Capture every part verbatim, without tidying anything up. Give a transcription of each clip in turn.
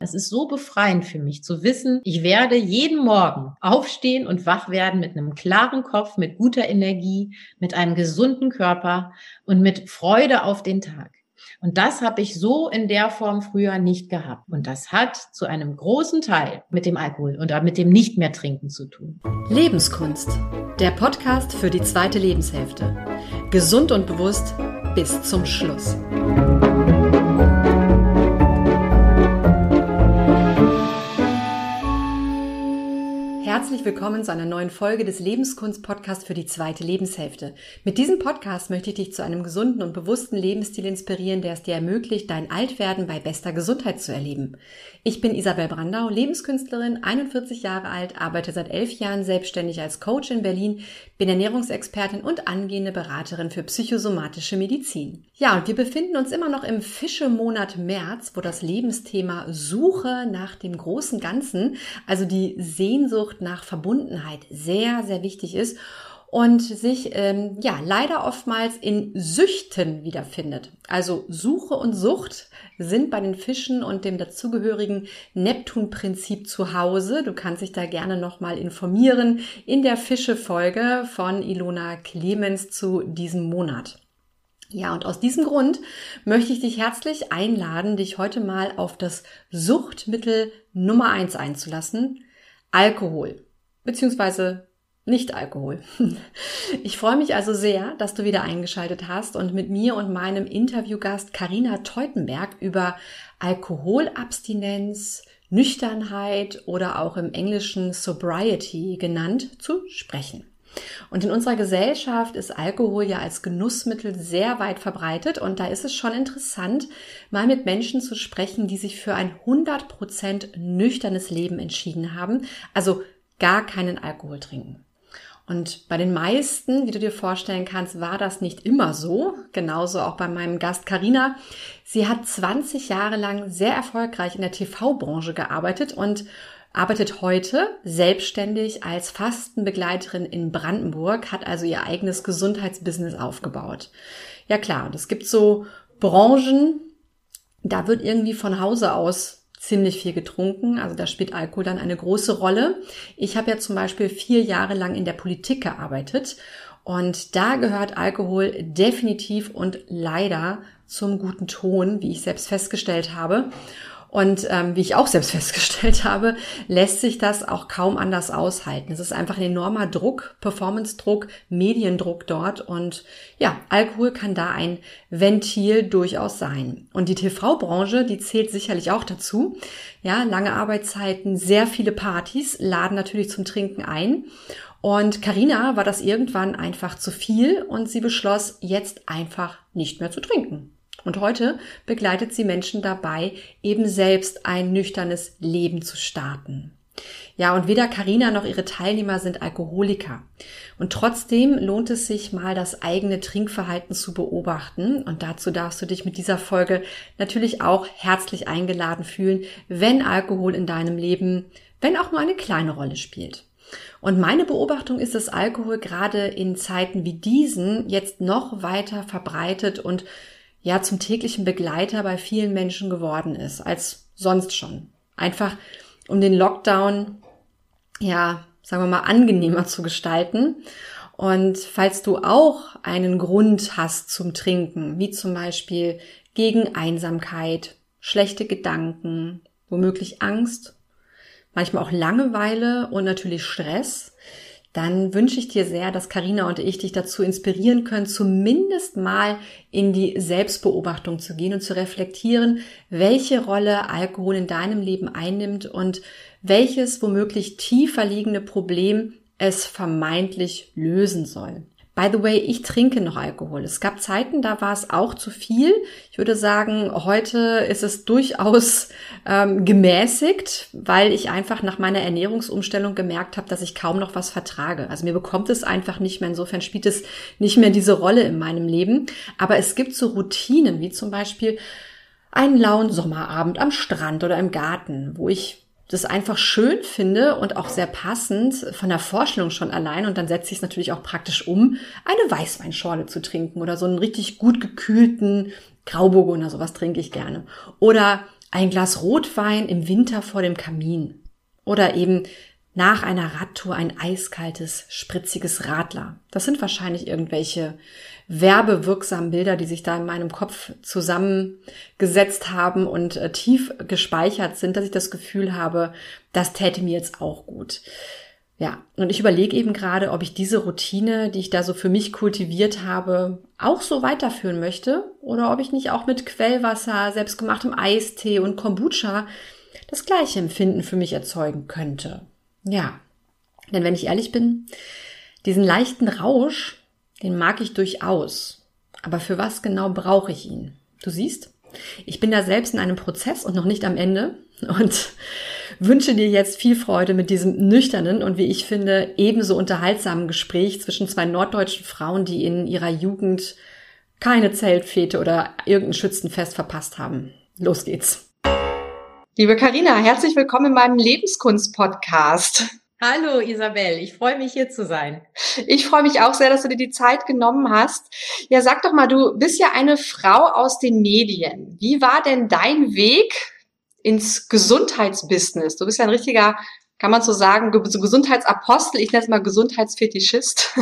Es ist so befreiend für mich zu wissen, ich werde jeden Morgen aufstehen und wach werden mit einem klaren Kopf, mit guter Energie, mit einem gesunden Körper und mit Freude auf den Tag. Und das habe ich so in der Form früher nicht gehabt. Und das hat zu einem großen Teil mit dem Alkohol und mit dem Nicht mehr trinken zu tun. Lebenskunst, der Podcast für die zweite Lebenshälfte. Gesund und bewusst bis zum Schluss. Herzlich willkommen zu einer neuen Folge des Lebenskunst-Podcasts für die zweite Lebenshälfte. Mit diesem Podcast möchte ich dich zu einem gesunden und bewussten Lebensstil inspirieren, der es dir ermöglicht, dein Altwerden bei bester Gesundheit zu erleben. Ich bin Isabel Brandau, Lebenskünstlerin, einundvierzig Jahre alt, arbeite seit elf Jahren selbstständig als Coach in Berlin, bin Ernährungsexpertin und angehende Beraterin für psychosomatische Medizin. Ja, und wir befinden uns immer noch im Fischemonat März, wo das Lebensthema Suche nach dem großen Ganzen, also die Sehnsucht nach Verbundenheit, sehr, sehr wichtig ist und sich ähm, ja leider oftmals in Süchten wiederfindet. Also Suche und Sucht sind bei den Fischen und dem dazugehörigen Neptun-Prinzip zu Hause. Du kannst dich da gerne nochmal informieren in der Fische-Folge von Ilona Clemens zu diesem Monat. Ja, und aus diesem Grund möchte ich dich herzlich einladen, dich heute mal auf das Suchtmittel Nummer eins einzulassen: Alkohol, beziehungsweise Nicht-Alkohol. Ich freue mich also sehr, dass du wieder eingeschaltet hast und mit mir und meinem Interviewgast Carina Teutenberg über Alkoholabstinenz, Nüchternheit oder auch im Englischen Sobriety genannt zu sprechen. Und in unserer Gesellschaft ist Alkohol ja als Genussmittel sehr weit verbreitet und da ist es schon interessant, mal mit Menschen zu sprechen, die sich für ein hundert Prozent nüchternes Leben entschieden haben, also gar keinen Alkohol trinken. Und bei den meisten, wie du dir vorstellen kannst, war das nicht immer so. Genauso auch bei meinem Gast Carina. Sie hat zwanzig Jahre lang sehr erfolgreich in der T V-Branche gearbeitet und arbeitet heute selbstständig als Fastenbegleiterin in Brandenburg, hat also ihr eigenes Gesundheitsbusiness aufgebaut. Ja klar, und es gibt so Branchen, da wird irgendwie von Hause aus ziemlich viel getrunken, also da spielt Alkohol dann eine große Rolle. Ich habe ja zum Beispiel vier Jahre lang in der Politik gearbeitet und da gehört Alkohol definitiv und leider zum guten Ton, wie ich selbst festgestellt habe. Und ähm, wie ich auch selbst festgestellt habe, lässt sich das auch kaum anders aushalten. Es ist einfach ein enormer Druck, Performance-Druck, Mediendruck dort. Und ja, Alkohol kann da ein Ventil durchaus sein. Und die T V-Branche, die zählt sicherlich auch dazu. Ja, lange Arbeitszeiten, sehr viele Partys laden natürlich zum Trinken ein. Und Carina war das irgendwann einfach zu viel und sie beschloss, jetzt einfach nicht mehr zu trinken. Und heute begleitet sie Menschen dabei, eben selbst ein nüchternes Leben zu starten. Ja, und weder Carina noch ihre Teilnehmer sind Alkoholiker. Und trotzdem lohnt es sich mal, das eigene Trinkverhalten zu beobachten. Und dazu darfst du dich mit dieser Folge natürlich auch herzlich eingeladen fühlen, wenn Alkohol in deinem Leben, wenn auch nur eine kleine Rolle spielt. Und meine Beobachtung ist, dass Alkohol gerade in Zeiten wie diesen jetzt noch weiter verbreitet und ja zum täglichen Begleiter bei vielen Menschen geworden ist, als sonst schon. Einfach um den Lockdown, ja, sagen wir mal, angenehmer zu gestalten. Und falls du auch einen Grund hast zum Trinken, wie zum Beispiel gegen Einsamkeit, schlechte Gedanken, womöglich Angst, manchmal auch Langeweile und natürlich Stress, dann wünsche ich dir sehr, dass Carina und ich dich dazu inspirieren können, zumindest mal in die Selbstbeobachtung zu gehen und zu reflektieren, welche Rolle Alkohol in deinem Leben einnimmt und welches womöglich tiefer liegende Problem es vermeintlich lösen soll. By the way, ich trinke noch Alkohol. Es gab Zeiten, da war es auch zu viel. Ich würde sagen, heute ist es durchaus ähm, gemäßigt, weil ich einfach nach meiner Ernährungsumstellung gemerkt habe, dass ich kaum noch was vertrage. Also mir bekommt es einfach nicht mehr. Insofern spielt es nicht mehr diese Rolle in meinem Leben. Aber es gibt so Routinen, wie zum Beispiel einen lauen Sommerabend am Strand oder im Garten, wo ich das einfach schön finde und auch sehr passend von der Vorstellung schon allein. Und dann setze ich es natürlich auch praktisch um, eine Weißweinschorle zu trinken oder so einen richtig gut gekühlten Grauburgunder, sowas trinke ich gerne. Oder ein Glas Rotwein im Winter vor dem Kamin oder eben nach einer Radtour ein eiskaltes, spritziges Radler. Das sind wahrscheinlich irgendwelche werbewirksamen Bilder, die sich da in meinem Kopf zusammengesetzt haben und äh, tief gespeichert sind, dass ich das Gefühl habe, das täte mir jetzt auch gut. Ja, und ich überlege eben gerade, ob ich diese Routine, die ich da so für mich kultiviert habe, auch so weiterführen möchte oder ob ich nicht auch mit Quellwasser, selbstgemachtem Eistee und Kombucha das gleiche Empfinden für mich erzeugen könnte. Ja, denn wenn ich ehrlich bin, diesen leichten Rausch, den mag ich durchaus. Aber für was genau brauche ich ihn? Du siehst, ich bin da selbst in einem Prozess und noch nicht am Ende und wünsche dir jetzt viel Freude mit diesem nüchternen und wie ich finde ebenso unterhaltsamen Gespräch zwischen zwei norddeutschen Frauen, die in ihrer Jugend keine Zeltfete oder irgendein Schützenfest verpasst haben. Los geht's. Liebe Carina, herzlich willkommen in meinem Lebenskunst-Podcast. Hallo Isabel, ich freue mich hier zu sein. Ich freue mich auch sehr, dass du dir die Zeit genommen hast. Ja, sag doch mal, du bist ja eine Frau aus den Medien. Wie war denn dein Weg ins Gesundheitsbusiness? Du bist ja ein richtiger, kann man so sagen, Gesundheitsapostel. Ich nenne es mal Gesundheitsfetischist.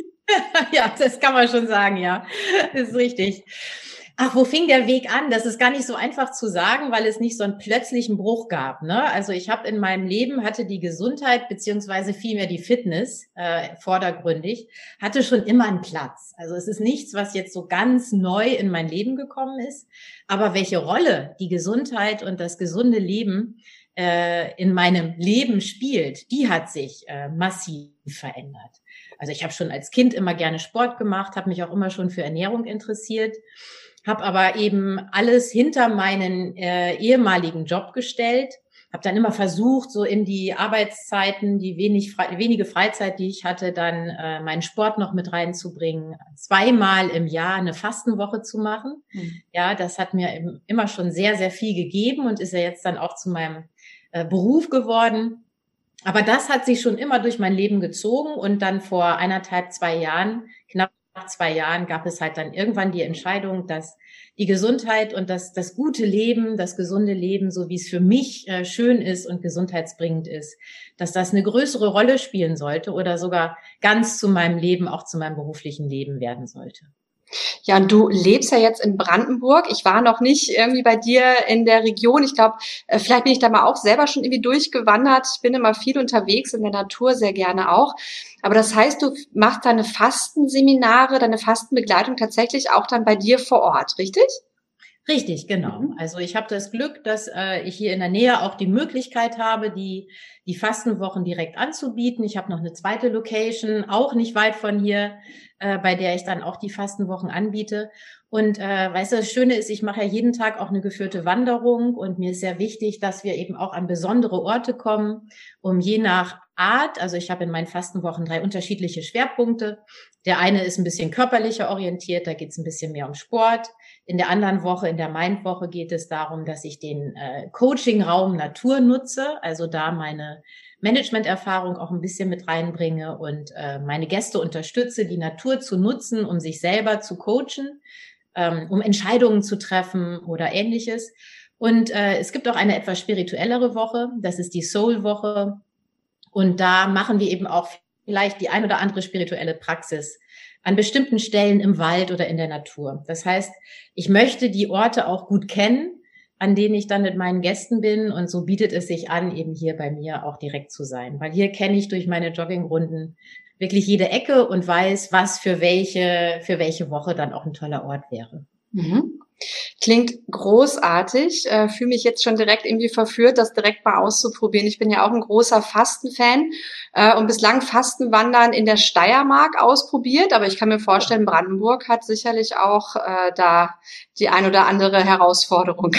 Ja, das kann man schon sagen, ja. Das ist richtig. Ach, wo fing der Weg an? Das ist gar nicht so einfach zu sagen, weil es nicht so einen plötzlichen Bruch gab, ne? Also ich habe in meinem Leben, hatte die Gesundheit beziehungsweise vielmehr die Fitness äh, vordergründig, hatte schon immer einen Platz. Also es ist nichts, was jetzt so ganz neu in mein Leben gekommen ist. Aber welche Rolle die Gesundheit und das gesunde Leben äh, in meinem Leben spielt, die hat sich äh, massiv verändert. Also ich habe schon als Kind immer gerne Sport gemacht, habe mich auch immer schon für Ernährung interessiert. Habe aber eben alles hinter meinen äh, ehemaligen Job gestellt, habe dann immer versucht, so in die Arbeitszeiten, die wenig Fre- wenige Freizeit, die ich hatte, dann äh, meinen Sport noch mit reinzubringen, zweimal im Jahr eine Fastenwoche zu machen. Mhm. Ja, das hat mir eben immer schon sehr, sehr viel gegeben und ist ja jetzt dann auch zu meinem äh, Beruf geworden. Aber das hat sich schon immer durch mein Leben gezogen und dann vor eineinhalb, zwei Jahren, knapp nach zwei Jahren gab es halt dann irgendwann die Entscheidung, dass die Gesundheit und das, das gute Leben, das gesunde Leben, so wie es für mich äh, schön ist und gesundheitsbringend ist, dass das eine größere Rolle spielen sollte oder sogar ganz zu meinem Leben, auch zu meinem beruflichen Leben werden sollte. Ja, und du lebst ja jetzt in Brandenburg. Ich war noch nicht irgendwie bei dir in der Region. Ich glaube, vielleicht bin ich da mal auch selber schon irgendwie durchgewandert. Ich bin immer viel unterwegs in der Natur, sehr gerne auch. Aber das heißt, du machst deine Fastenseminare, deine Fastenbegleitung tatsächlich auch dann bei dir vor Ort, richtig? Richtig, genau. Also ich habe das Glück, dass äh, ich hier in der Nähe auch die Möglichkeit habe, die die Fastenwochen direkt anzubieten. Ich habe noch eine zweite Location, auch nicht weit von hier, äh, bei der ich dann auch die Fastenwochen anbiete. Und äh, weißt du, das Schöne ist, ich mache ja jeden Tag auch eine geführte Wanderung und mir ist sehr wichtig, dass wir eben auch an besondere Orte kommen, um je nach Art, also ich habe in meinen Fastenwochen drei unterschiedliche Schwerpunkte. Der eine ist ein bisschen körperlicher orientiert, da geht es ein bisschen mehr um Sport. In der anderen Woche, in der Mindwoche, geht es darum, dass ich den äh, Coaching-Raum Natur nutze, also da meine Management-Erfahrung auch ein bisschen mit reinbringe und äh, meine Gäste unterstütze, die Natur zu nutzen, um sich selber zu coachen, ähm, um Entscheidungen zu treffen oder Ähnliches. Und äh, es gibt auch eine etwas spirituellere Woche, das ist die Soul-Woche. Und da machen wir eben auch vielleicht die ein oder andere spirituelle Praxis an bestimmten Stellen im Wald oder in der Natur. Das heißt, ich möchte die Orte auch gut kennen, an denen ich dann mit meinen Gästen bin. Und so bietet es sich an, eben hier bei mir auch direkt zu sein. Weil hier kenne ich durch meine Joggingrunden wirklich jede Ecke und weiß, was für welche, für welche Woche dann auch ein toller Ort wäre. Mhm. Klingt großartig. Äh, fühle mich jetzt schon direkt irgendwie verführt, das direkt mal auszuprobieren. Ich bin ja auch ein großer Fastenfan äh, und bislang Fastenwandern in der Steiermark ausprobiert, aber ich kann mir vorstellen, Brandenburg hat sicherlich auch äh, da die ein oder andere Herausforderung.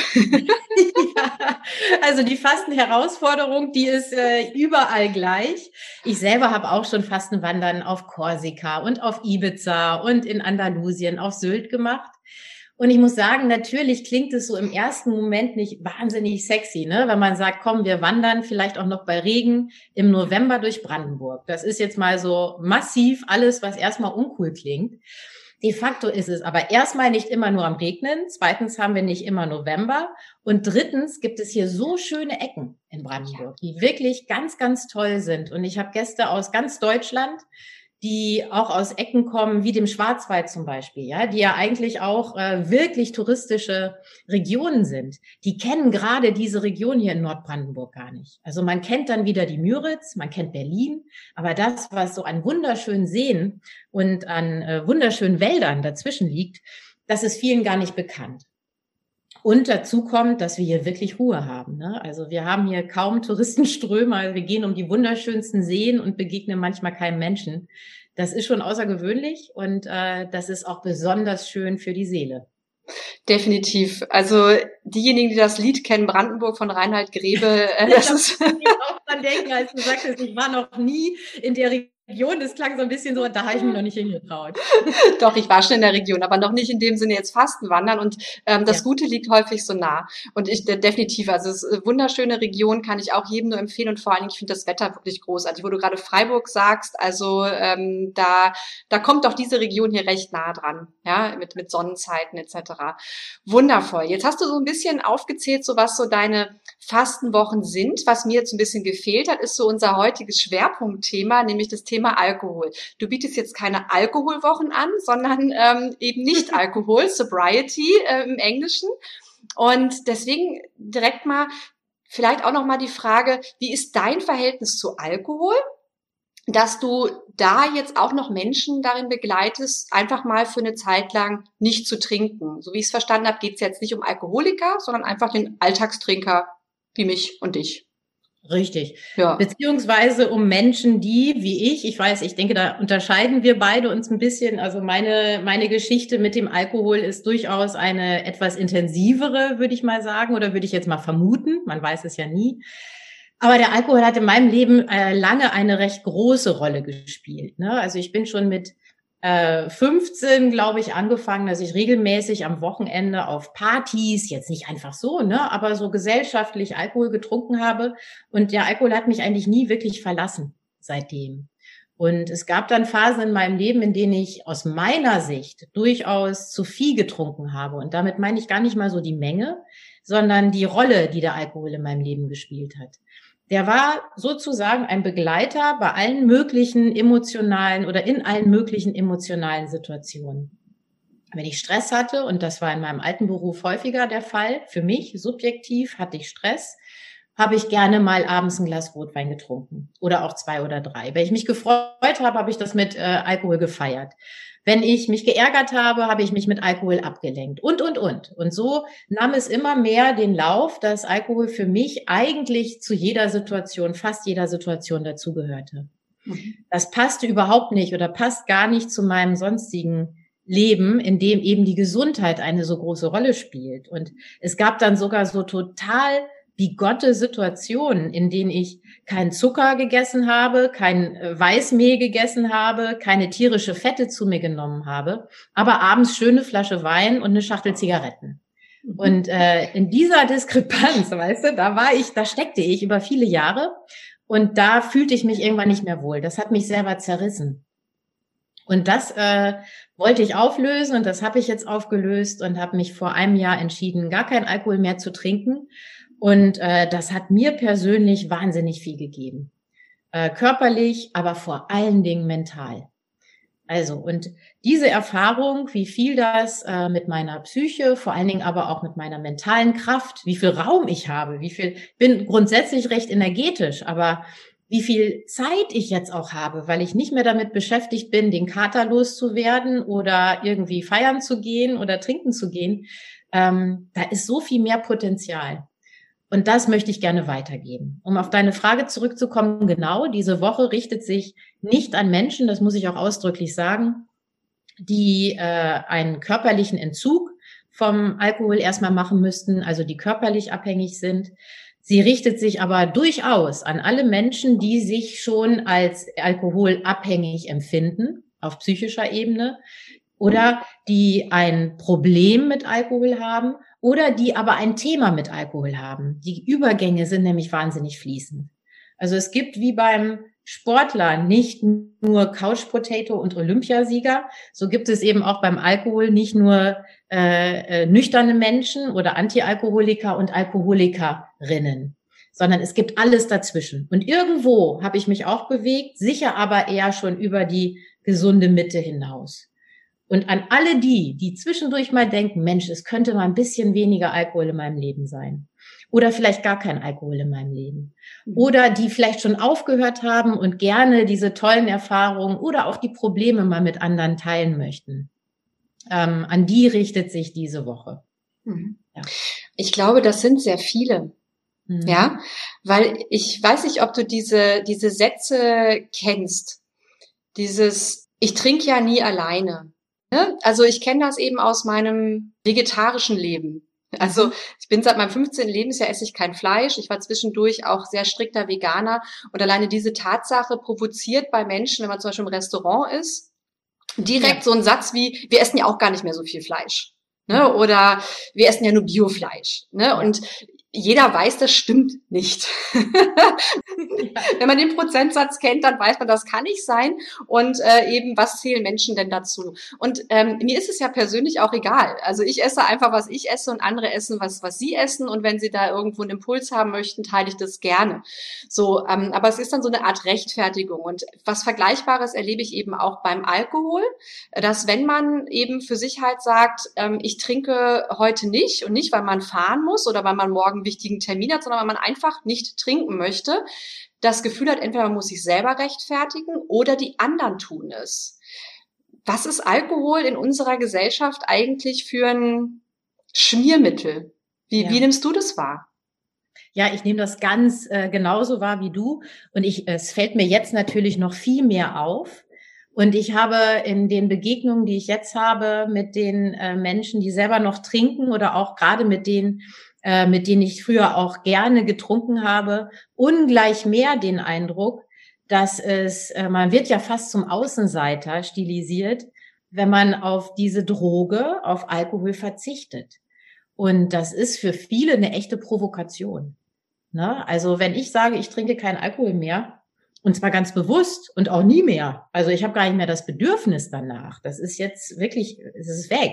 Ja, also die Fastenherausforderung, die ist äh, überall gleich. Ich selber habe auch schon Fastenwandern auf Korsika und auf Ibiza und in Andalusien auf Sylt gemacht. Und ich muss sagen, natürlich klingt es so im ersten Moment nicht wahnsinnig sexy, ne? Wenn man sagt, komm, wir wandern vielleicht auch noch bei Regen im November durch Brandenburg. Das ist jetzt mal so massiv alles, was erstmal uncool klingt. De facto ist es aber erstmal nicht immer nur am Regnen. Zweitens haben wir nicht immer November. Und drittens gibt es hier so schöne Ecken in Brandenburg, die wirklich ganz, ganz toll sind. Und ich habe Gäste aus ganz Deutschland, die auch aus Ecken kommen, wie dem Schwarzwald zum Beispiel, ja, die ja eigentlich auch äh, wirklich touristische Regionen sind. Die kennen gerade diese Region hier in Nordbrandenburg gar nicht. Also man kennt dann wieder die Müritz, man kennt Berlin, aber das, was so an wunderschönen Seen und an äh, wunderschönen Wäldern dazwischen liegt, das ist vielen gar nicht bekannt. Und dazu kommt, dass wir hier wirklich Ruhe haben, ne? Also wir haben hier kaum Touristenströme, also wir gehen um die wunderschönsten Seen und begegnen manchmal keinem Menschen. Das ist schon außergewöhnlich und äh, das ist auch besonders schön für die Seele. Definitiv. Also diejenigen, die das Lied kennen, Brandenburg von Reinhard Grebe, äh, das ich ist... Ich auch dran denken, als du sagtest, ich war noch nie in der Region. Das klang so ein bisschen so, da habe ich mich noch nicht hingetraut. Doch, ich war schon in der Region, aber noch nicht in dem Sinne jetzt Fastenwandern und ähm, das ja. Gute liegt häufig so nah. Und ich äh, definitiv, also es ist eine wunderschöne Region, kann ich auch jedem nur empfehlen und vor allen Dingen, ich finde das Wetter wirklich großartig. Wo du gerade Freiburg sagst, also ähm, da da kommt doch diese Region hier recht nah dran, ja, mit mit Sonnenzeiten et cetera. Wundervoll. Jetzt hast du so ein bisschen aufgezählt, so was so deine Fastenwochen sind. Was mir jetzt ein bisschen gefehlt hat, ist so unser heutiges Schwerpunktthema, nämlich das Thema Alkohol. Du bietest jetzt keine Alkoholwochen an, sondern ähm, eben nicht Alkohol, Sobriety äh, im Englischen. Und deswegen direkt mal vielleicht auch noch mal die Frage, wie ist dein Verhältnis zu Alkohol, dass du da jetzt auch noch Menschen darin begleitest, einfach mal für eine Zeit lang nicht zu trinken. So wie ich es verstanden habe, geht es jetzt nicht um Alkoholiker, sondern einfach den Alltagstrinker wie mich und dich. Richtig. Ja. Beziehungsweise um Menschen, die, wie ich, ich weiß, ich denke, da unterscheiden wir beide uns ein bisschen. Also meine, meine Geschichte mit dem Alkohol ist durchaus eine etwas intensivere, würde ich mal sagen, oder würde ich jetzt mal vermuten. Man weiß es ja nie. Aber der Alkohol hat in meinem Leben äh, lange eine recht große Rolle gespielt, ne? Also ich bin schon mit äh, fünfzehn, glaube ich, angefangen, dass ich regelmäßig am Wochenende auf Partys, jetzt nicht einfach so, ne, aber so gesellschaftlich Alkohol getrunken habe. Und der Alkohol hat mich eigentlich nie wirklich verlassen seitdem. Und es gab dann Phasen in meinem Leben, in denen ich aus meiner Sicht durchaus zu viel getrunken habe. Und damit meine ich gar nicht mal so die Menge, sondern die Rolle, die der Alkohol in meinem Leben gespielt hat. Der war sozusagen ein Begleiter bei allen möglichen emotionalen oder in allen möglichen emotionalen Situationen. Wenn ich Stress hatte, und das war in meinem alten Beruf häufiger der Fall, für mich subjektiv hatte ich Stress, habe ich gerne mal abends ein Glas Rotwein getrunken oder auch zwei oder drei. Wenn ich mich gefreut habe, habe ich das mit äh, Alkohol gefeiert. Wenn ich mich geärgert habe, habe ich mich mit Alkohol abgelenkt und, und, und. Und so nahm es immer mehr den Lauf, dass Alkohol für mich eigentlich zu jeder Situation, fast jeder Situation dazugehörte. Mhm. Das passte überhaupt nicht oder passt gar nicht zu meinem sonstigen Leben, in dem eben die Gesundheit eine so große Rolle spielt. Und es gab dann sogar so total bigotte Situationen, in denen ich keinen Zucker gegessen habe, kein Weißmehl gegessen habe, keine tierische Fette zu mir genommen habe, aber abends schöne Flasche Wein und eine Schachtel Zigaretten. Mhm. Und äh, in dieser Diskrepanz, weißt du, da war ich, da steckte ich über viele Jahre und da fühlte ich mich irgendwann nicht mehr wohl. Das hat mich selber zerrissen. Und das äh, wollte ich auflösen und das habe ich jetzt aufgelöst und habe mich vor einem Jahr entschieden, gar keinen Alkohol mehr zu trinken. Und äh, das hat mir persönlich wahnsinnig viel gegeben. Äh, körperlich, aber vor allen Dingen mental. Also, und diese Erfahrung, wie viel das äh, mit meiner Psyche, vor allen Dingen aber auch mit meiner mentalen Kraft, wie viel Raum ich habe, wie viel, bin grundsätzlich recht energetisch, aber wie viel Zeit ich jetzt auch habe, weil ich nicht mehr damit beschäftigt bin, den Kater loszuwerden oder irgendwie feiern zu gehen oder trinken zu gehen, ähm, da ist so viel mehr Potenzial. Und das möchte ich gerne weitergeben. Um auf deine Frage zurückzukommen, genau, diese Woche richtet sich nicht an Menschen, das muss ich auch ausdrücklich sagen, die äh, einen körperlichen Entzug vom Alkohol erstmal machen müssten, also die körperlich abhängig sind. Sie richtet sich aber durchaus an alle Menschen, die sich schon als alkoholabhängig empfinden, auf psychischer Ebene, oder die ein Problem mit Alkohol haben, oder die aber ein Thema mit Alkohol haben. Die Übergänge sind nämlich wahnsinnig fließend. Also es gibt wie beim Sportler nicht nur Couch Potato und Olympiasieger, so gibt es eben auch beim Alkohol nicht nur äh, äh, nüchterne Menschen oder Antialkoholiker und Alkoholikerinnen, sondern es gibt alles dazwischen. Und irgendwo habe ich mich auch bewegt, sicher aber eher schon über die gesunde Mitte hinaus. Und an alle die, die zwischendurch mal denken, Mensch, es könnte mal ein bisschen weniger Alkohol in meinem Leben sein. Oder vielleicht gar kein Alkohol in meinem Leben. Oder die vielleicht schon aufgehört haben und gerne diese tollen Erfahrungen oder auch die Probleme mal mit anderen teilen möchten. Ähm, an die richtet sich diese Woche. Mhm. Ja. Ich glaube, das sind sehr viele. Mhm. Ja, weil ich weiß nicht, ob du diese, diese Sätze kennst. Dieses, ich trinke ja nie alleine. Ne? Also ich kenne das eben aus meinem vegetarischen Leben. Also ich bin seit meinem fünfzehnten Lebensjahr, esse ich kein Fleisch. Ich war zwischendurch auch sehr strikter Veganer. Und alleine diese Tatsache provoziert bei Menschen, wenn man zum Beispiel im Restaurant ist, direkt ja. so einen Satz wie, wir essen ja auch gar nicht mehr so viel Fleisch. Ne? Oder wir essen ja nur Biofleisch. Ne? Ja. Und jeder weiß, das stimmt nicht. Ja. Wenn man den Prozentsatz kennt, dann weiß man, das kann nicht sein. Und äh, eben, was zählen Menschen denn dazu? Und ähm, mir ist es ja persönlich auch egal. Also ich esse einfach, was ich esse und andere essen, was was sie essen. Und wenn sie da irgendwo einen Impuls haben möchten, teile ich das gerne. So, ähm, aber es ist dann so eine Art Rechtfertigung. Und was Vergleichbares erlebe ich eben auch beim Alkohol, dass wenn man eben für sich halt sagt, ähm, ich trinke heute nicht und nicht, weil man fahren muss oder weil man morgen einen wichtigen Termin hat, sondern weil man einfach nicht trinken möchte, das Gefühl hat, entweder man muss sich selber rechtfertigen oder die anderen tun es. Was ist Alkohol in unserer Gesellschaft eigentlich für ein Schmiermittel? Wie, ja. wie nimmst du das wahr? Ja, ich nehme das ganz äh, genauso wahr wie du. Und ich, es fällt mir jetzt natürlich noch viel mehr auf. Und ich habe in den Begegnungen, die ich jetzt habe mit den äh, Menschen, die selber noch trinken oder auch gerade mit denen, äh, mit denen ich früher auch gerne getrunken habe, ungleich mehr den Eindruck, dass es, äh, man wird ja fast zum Außenseiter stilisiert, wenn man auf diese Droge, auf Alkohol verzichtet. Und das ist für viele eine echte Provokation. Ne? Also wenn ich sage, ich trinke keinen Alkohol mehr, und zwar ganz bewusst und auch nie mehr, also ich habe gar nicht mehr das Bedürfnis danach, das ist jetzt wirklich, es ist weg,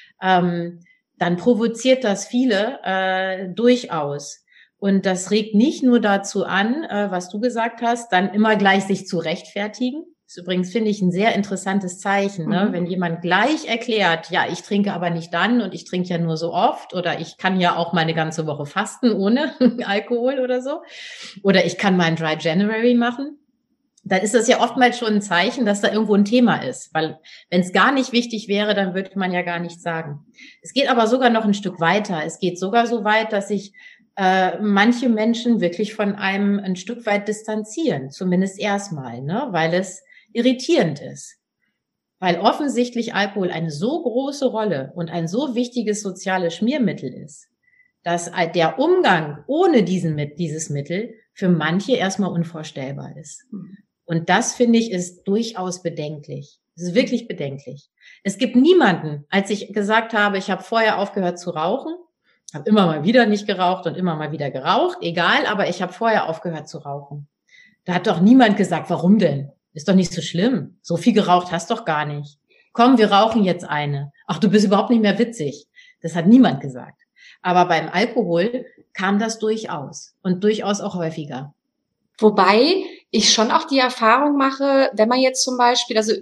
ähm, dann provoziert das viele äh, durchaus. Und das regt nicht nur dazu an, äh, was du gesagt hast, dann immer gleich sich zu rechtfertigen. Das ist übrigens, finde ich, ein sehr interessantes Zeichen, ne? Mhm. Wenn jemand gleich erklärt, ja, ich trinke aber nicht dann und ich trinke ja nur so oft oder ich kann ja auch mal eine ganze Woche fasten ohne Alkohol oder so. Oder ich kann mal ein Dry January machen. Dann ist das ja oftmals schon ein Zeichen, dass da irgendwo ein Thema ist. Weil wenn es gar nicht wichtig wäre, dann würde man ja gar nichts sagen. Es geht aber sogar noch ein Stück weiter. Es geht sogar so weit, dass sich äh, manche Menschen wirklich von einem ein Stück weit distanzieren. Zumindest erstmal, ne? Weil es irritierend ist. Weil offensichtlich Alkohol eine so große Rolle und ein so wichtiges soziales Schmiermittel ist, dass der Umgang ohne diesen, dieses Mittel für manche erstmal unvorstellbar ist. Und das, finde ich, ist durchaus bedenklich. Es ist wirklich bedenklich. Es gibt niemanden, als ich gesagt habe, ich habe vorher aufgehört zu rauchen, habe immer mal wieder nicht geraucht und immer mal wieder geraucht, egal, aber ich habe vorher aufgehört zu rauchen. Da hat doch niemand gesagt, warum denn? Ist doch nicht so schlimm. So viel geraucht hast doch gar nicht. Komm, wir rauchen jetzt eine. Ach, du bist überhaupt nicht mehr witzig. Das hat niemand gesagt. Aber beim Alkohol kam das durchaus und durchaus auch häufiger. Wobei ich schon auch die Erfahrung mache, wenn man jetzt zum Beispiel, also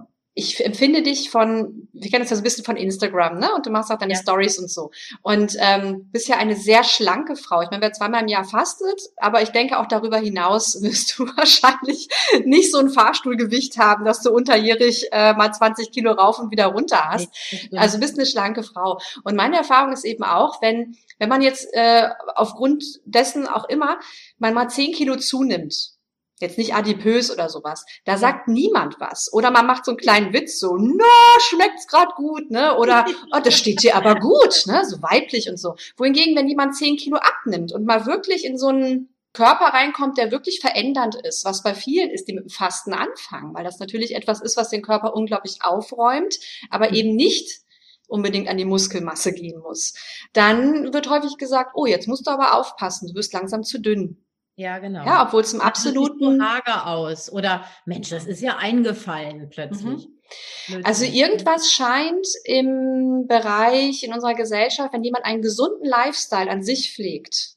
ich empfinde dich von, wir kennen das ja so ein bisschen von Instagram, ne? Und du machst auch deine ja. Stories und so. Und ähm, bist ja eine sehr schlanke Frau. Ich meine, wer zweimal im Jahr fastet, aber ich denke auch darüber hinaus wirst du wahrscheinlich nicht so ein Fahrstuhlgewicht haben, dass du unterjährig äh, mal zwanzig Kilo rauf und wieder runter hast. Also bist eine schlanke Frau. Und meine Erfahrung ist eben auch, wenn wenn man jetzt äh, aufgrund dessen auch immer man mal zehn Kilo zunimmt, jetzt nicht adipös oder sowas, da ja. sagt niemand was. Oder man macht so einen kleinen Witz, so, na, schmeckt's grad gut, ne? Oder, oh, das steht dir aber gut, ne? So weiblich und so. Wohingegen, wenn jemand zehn Kilo abnimmt und mal wirklich in so einen Körper reinkommt, der wirklich verändernd ist, was bei vielen ist, die mit dem Fasten anfangen, weil das natürlich etwas ist, was den Körper unglaublich aufräumt, aber eben nicht unbedingt an die Muskelmasse gehen muss. Dann wird häufig gesagt, oh, jetzt musst du aber aufpassen, du wirst langsam zu dünn. Ja, genau. Ja, obwohl es im Das sieht absoluten so hager aus. Oder Mensch, das ist ja eingefallen plötzlich. Mhm. Also irgendwas scheint im Bereich in unserer Gesellschaft, wenn jemand einen gesunden Lifestyle an sich pflegt,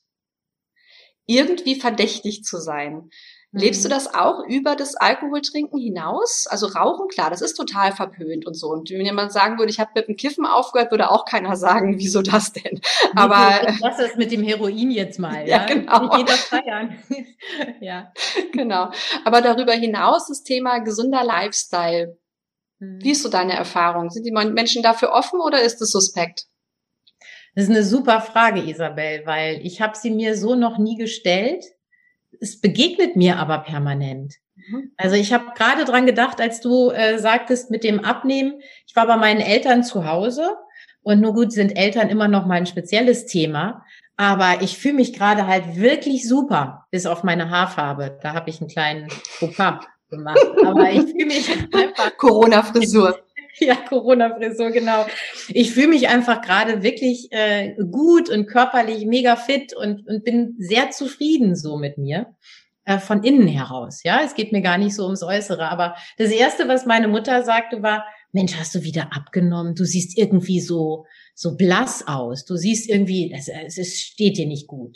irgendwie verdächtig zu sein. Lebst du Mhm. das auch über das Alkoholtrinken hinaus? Also Rauchen, klar, das ist total verpönt und so. Und wenn jemand sagen würde, ich habe mit dem Kiffen aufgehört, würde auch keiner sagen, wieso das denn? Nee, du, Aber ich lass das mit dem Heroin jetzt mal, ja, ja. genau. Nicht jeder feiern. Ja. Genau. Aber darüber hinaus das Thema gesunder Lifestyle. Wie Mhm. ist so deine Erfahrung? Sind die Menschen dafür offen oder ist es suspekt? Das ist eine super Frage, Isabel, weil ich habe sie mir so noch nie gestellt. Es begegnet mir aber permanent. Mhm. Also ich habe gerade dran gedacht, als du äh, sagtest mit dem Abnehmen. Ich war bei meinen Eltern zu Hause und nur gut sind Eltern immer noch mal ein spezielles Thema. Aber ich fühle mich gerade halt wirklich super, bis auf meine Haarfarbe. Da habe ich einen kleinen Fauxpas gemacht. Aber ich fühle mich einfach Corona-Frisur. ja, Corona-Frisur, genau. Ich fühle mich einfach gerade wirklich äh, gut und körperlich mega fit und, und bin sehr zufrieden so mit mir. Äh, von innen heraus, ja. Es geht mir gar nicht so ums Äußere. Aber das Erste, was meine Mutter sagte, war, Mensch, hast du wieder abgenommen? Du siehst irgendwie so, so blass aus. Du siehst irgendwie, es, es, es steht dir nicht gut.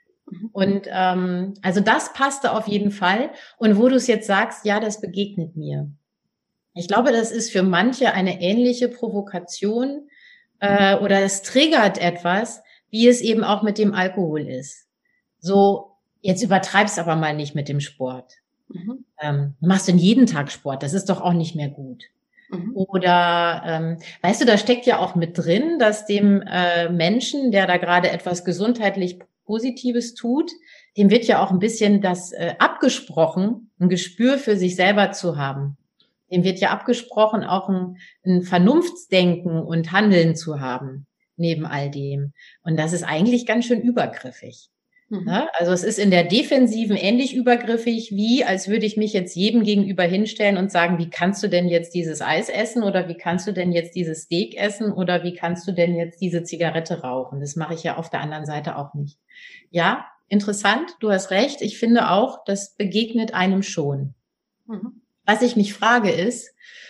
Und ähm, also das passte auf jeden Fall. Und wo du es jetzt sagst, ja, das begegnet mir. Ich glaube, das ist für manche eine ähnliche Provokation äh, oder es triggert etwas, wie es eben auch mit dem Alkohol ist. So, jetzt übertreib's aber mal nicht mit dem Sport. Mhm. Ähm, du machst denn jeden Tag Sport, das ist doch auch nicht mehr gut. Mhm. Oder, ähm, weißt du, da steckt ja auch mit drin, dass dem äh, Menschen, der da gerade etwas gesundheitlich Positives tut, dem wird ja auch ein bisschen das äh, abgesprochen, ein Gespür für sich selber zu haben. Dem wird ja abgesprochen, auch ein, ein Vernunftsdenken und Handeln zu haben, neben all dem. Und das ist eigentlich ganz schön übergriffig. Mhm. Ja, also es ist in der Defensiven ähnlich übergriffig, wie als würde ich mich jetzt jedem gegenüber hinstellen und sagen, wie kannst du denn jetzt dieses Eis essen oder wie kannst du denn jetzt dieses Steak essen oder wie kannst du denn jetzt diese Zigarette rauchen? Das mache ich ja auf der anderen Seite auch nicht. Ja, interessant, du hast recht. Ich finde auch, das begegnet einem schon. Mhm. Was ich mich frage ist,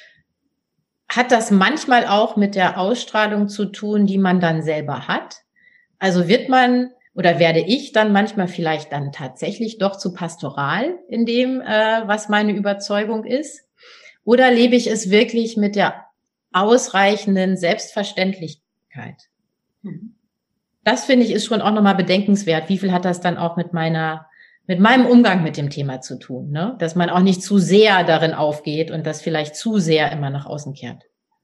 hat das manchmal auch mit der Ausstrahlung zu tun, die man dann selber hat? Also wird man oder werde ich dann manchmal vielleicht dann tatsächlich doch zu pastoral in dem, äh, was meine Überzeugung ist? Oder lebe ich es wirklich mit der ausreichenden Selbstverständlichkeit? Mhm. Das finde ich ist schon auch nochmal bedenkenswert. Wie viel hat das dann auch mit meiner, mit meinem Umgang mit dem Thema zu tun, ne? Dass man auch nicht zu sehr darin aufgeht und das vielleicht zu sehr immer nach außen kehrt.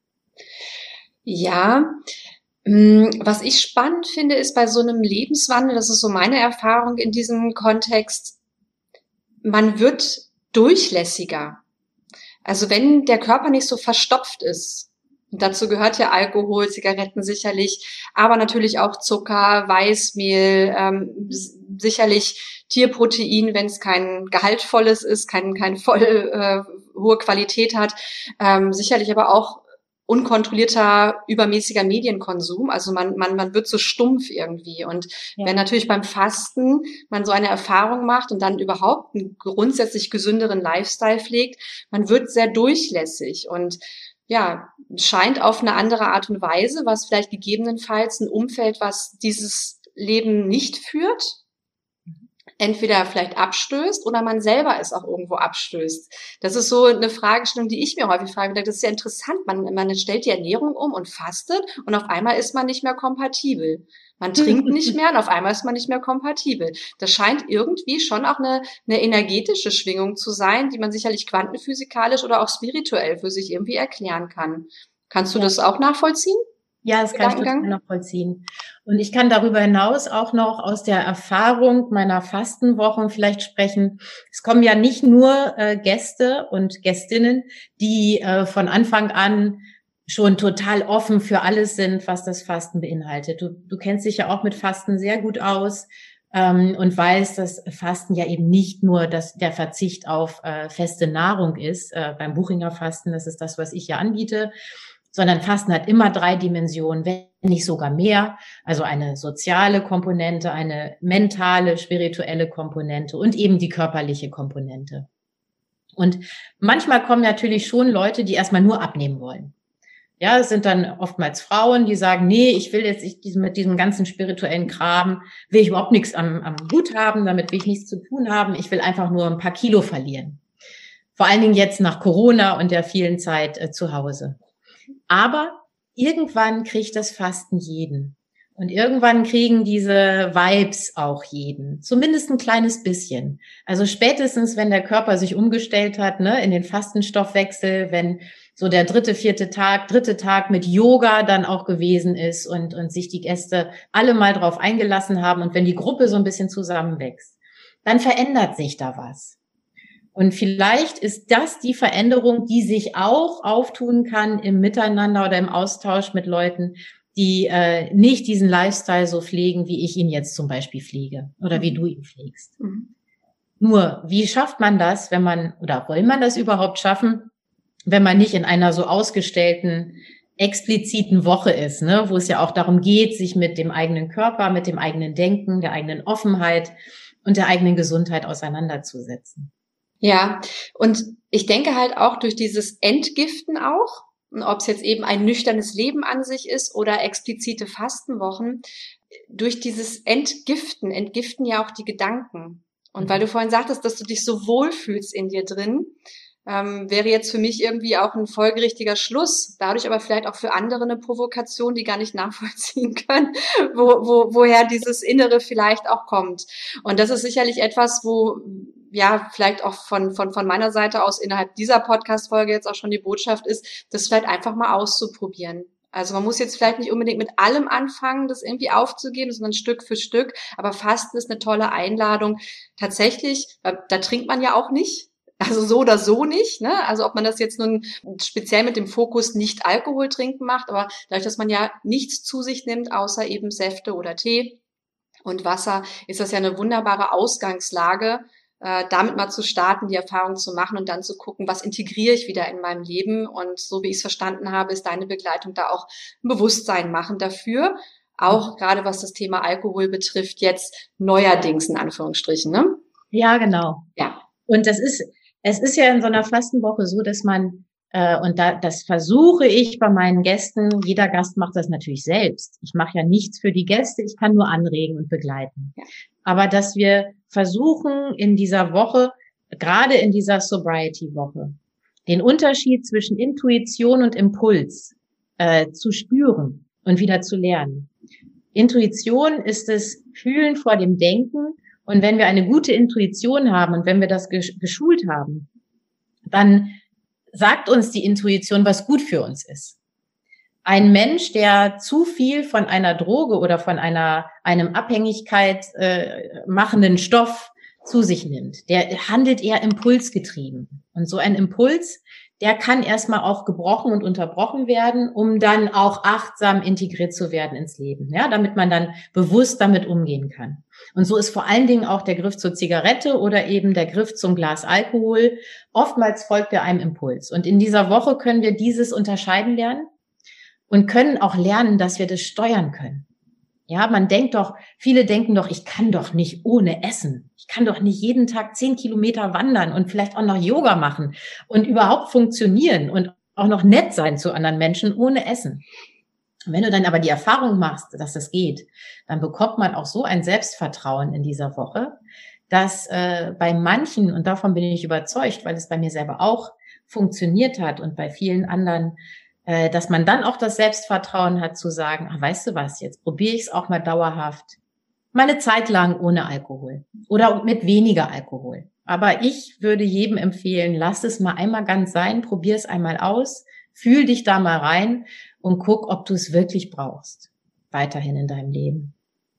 Ja, was ich spannend finde, ist bei so einem Lebenswandel, das ist so meine Erfahrung in diesem Kontext, man wird durchlässiger. Also wenn der Körper nicht so verstopft ist, und dazu gehört ja Alkohol, Zigaretten sicherlich, aber natürlich auch Zucker, Weißmehl, ähm, sicherlich Tierprotein, wenn es kein gehaltvolles ist, kein, kein voll äh, hohe Qualität hat, ähm, sicherlich aber auch unkontrollierter, übermäßiger Medienkonsum. Also man, man, man wird so stumpf irgendwie. Und Ja. wenn natürlich beim Fasten man so eine Erfahrung macht und dann überhaupt einen grundsätzlich gesünderen Lifestyle pflegt, man wird sehr durchlässig und ja, scheint auf eine andere Art und Weise, was vielleicht gegebenenfalls ein Umfeld, was dieses Leben nicht führt, entweder vielleicht abstößt oder man selber es auch irgendwo abstößt. Das ist so eine Fragestellung, die ich mir häufig frage. Das ist ja interessant. Man, man stellt die Ernährung um und fastet und auf einmal ist man nicht mehr kompatibel. Man trinkt nicht mehr und auf einmal ist man nicht mehr kompatibel. Das scheint irgendwie schon auch eine, eine energetische Schwingung zu sein, die man sicherlich quantenphysikalisch oder auch spirituell für sich irgendwie erklären kann. Kannst du Ja. das auch nachvollziehen? Ja, das kann ich total nachvollziehen. Und ich kann darüber hinaus auch noch aus der Erfahrung meiner Fastenwochen vielleicht sprechen. Es kommen ja nicht nur äh, Gäste und Gästinnen, die äh, von Anfang an schon total offen für alles sind, was das Fasten beinhaltet. Du, du kennst dich ja auch mit Fasten sehr gut aus ähm, und weißt, dass Fasten ja eben nicht nur das, der Verzicht auf äh, feste Nahrung ist. Äh, beim Buchinger Fasten, das ist das, was ich ja anbiete. sondern Fasten hat immer drei Dimensionen, wenn nicht sogar mehr. Also eine soziale Komponente, eine mentale, spirituelle Komponente und eben die körperliche Komponente. Und manchmal kommen natürlich schon Leute, die erstmal nur abnehmen wollen. Ja, es sind dann oftmals Frauen, die sagen, nee, ich will jetzt ich, mit diesem ganzen spirituellen Kram, will ich überhaupt nichts am, am Hut haben, damit will ich nichts zu tun haben. Ich will einfach nur ein paar Kilo verlieren. Vor allen Dingen jetzt nach Corona und der vielen Zeit äh, zu Hause. Aber irgendwann kriegt das Fasten jeden. Und irgendwann kriegen diese Vibes auch jeden. Zumindest ein kleines bisschen. Also spätestens, wenn der Körper sich umgestellt hat, ne, in den Fastenstoffwechsel, wenn so der dritte, vierte Tag, dritte Tag mit Yoga dann auch gewesen ist und, und sich die Gäste alle mal drauf eingelassen haben und wenn die Gruppe so ein bisschen zusammenwächst, dann verändert sich da was. Und vielleicht ist das die Veränderung, die sich auch auftun kann im Miteinander oder im Austausch mit Leuten, die äh, nicht diesen Lifestyle so pflegen, wie ich ihn jetzt zum Beispiel pflege oder wie du ihn pflegst. Mhm. Nur, wie schafft man das, wenn man, oder will man das überhaupt schaffen, wenn man nicht in einer so ausgestellten, expliziten Woche ist, ne, wo es ja auch darum geht, sich mit dem eigenen Körper, mit dem eigenen Denken, der eigenen Offenheit und der eigenen Gesundheit auseinanderzusetzen. Ja, und ich denke halt auch durch dieses Entgiften auch, ob es jetzt eben ein nüchternes Leben an sich ist oder explizite Fastenwochen, durch dieses Entgiften, entgiften ja auch die Gedanken. Und mhm. weil du vorhin sagtest, dass du dich so wohlfühlst in dir drin, ähm, wäre jetzt für mich irgendwie auch ein folgerichtiger Schluss, dadurch aber vielleicht auch für andere eine Provokation, die gar nicht nachvollziehen können, wo, wo, woher dieses Innere vielleicht auch kommt. Und das ist sicherlich etwas, wo ja vielleicht auch von von von meiner Seite aus innerhalb dieser Podcast-Folge jetzt auch schon die Botschaft ist, das vielleicht einfach mal auszuprobieren. Also man muss jetzt vielleicht nicht unbedingt mit allem anfangen, das irgendwie aufzugeben, sondern Stück für Stück. Aber Fasten ist eine tolle Einladung. Tatsächlich, da, da trinkt man ja auch nicht. Also so oder so nicht, ne? Also ob man das jetzt nun speziell mit dem Fokus nicht Alkohol trinken macht, aber dadurch, dass man ja nichts zu sich nimmt, außer eben Säfte oder Tee und Wasser, ist das ja eine wunderbare Ausgangslage, äh, damit mal zu starten, die Erfahrung zu machen und dann zu gucken, was integriere ich wieder in meinem Leben. Und so wie ich es verstanden habe, ist deine Begleitung da auch ein Bewusstsein machen dafür. Auch gerade was das Thema Alkohol betrifft, jetzt neuerdings in Anführungsstrichen, ne? Ja, genau. Ja. Und das ist Es ist ja in so einer Fastenwoche so, dass man, äh, und da das versuche ich bei meinen Gästen, jeder Gast macht das natürlich selbst. Ich mache ja nichts für die Gäste, ich kann nur anregen und begleiten. Ja. Aber dass wir versuchen in dieser Woche, gerade in dieser Sobriety-Woche, den Unterschied zwischen Intuition und Impuls äh, zu spüren und wieder zu lernen. Intuition ist das Fühlen vor dem Denken. Und wenn wir eine gute Intuition haben und wenn wir das geschult haben, dann sagt uns die Intuition, was gut für uns ist. Ein Mensch, der zu viel von einer Droge oder von einer einem Abhängigkeit äh, machenden Stoff zu sich nimmt, der handelt eher impulsgetrieben. Und so ein Impuls, der kann erstmal auch gebrochen und unterbrochen werden, um dann auch achtsam integriert zu werden ins Leben, ja, damit man dann bewusst damit umgehen kann. Und so ist vor allen Dingen auch der Griff zur Zigarette oder eben der Griff zum Glas Alkohol. Oftmals folgt er einem Impuls. Und in dieser Woche können wir dieses unterscheiden lernen und können auch lernen, dass wir das steuern können. Ja, man denkt doch, viele denken doch, ich kann doch nicht ohne Essen. Ich kann doch nicht jeden Tag zehn Kilometer wandern und vielleicht auch noch Yoga machen und überhaupt funktionieren und auch noch nett sein zu anderen Menschen ohne Essen. Und wenn du dann aber die Erfahrung machst, dass das geht, dann bekommt man auch so ein Selbstvertrauen in dieser Woche, dass äh, bei manchen, und davon bin ich überzeugt, weil es bei mir selber auch funktioniert hat und bei vielen anderen, äh, dass man dann auch das Selbstvertrauen hat zu sagen, ach, weißt du was, jetzt probiere ich es auch mal dauerhaft, mal eine Zeit lang ohne Alkohol oder mit weniger Alkohol. Aber ich würde jedem empfehlen, lass es mal einmal ganz sein, probier es einmal aus, fühl dich da mal rein und guck, ob du es wirklich brauchst, weiterhin in deinem Leben.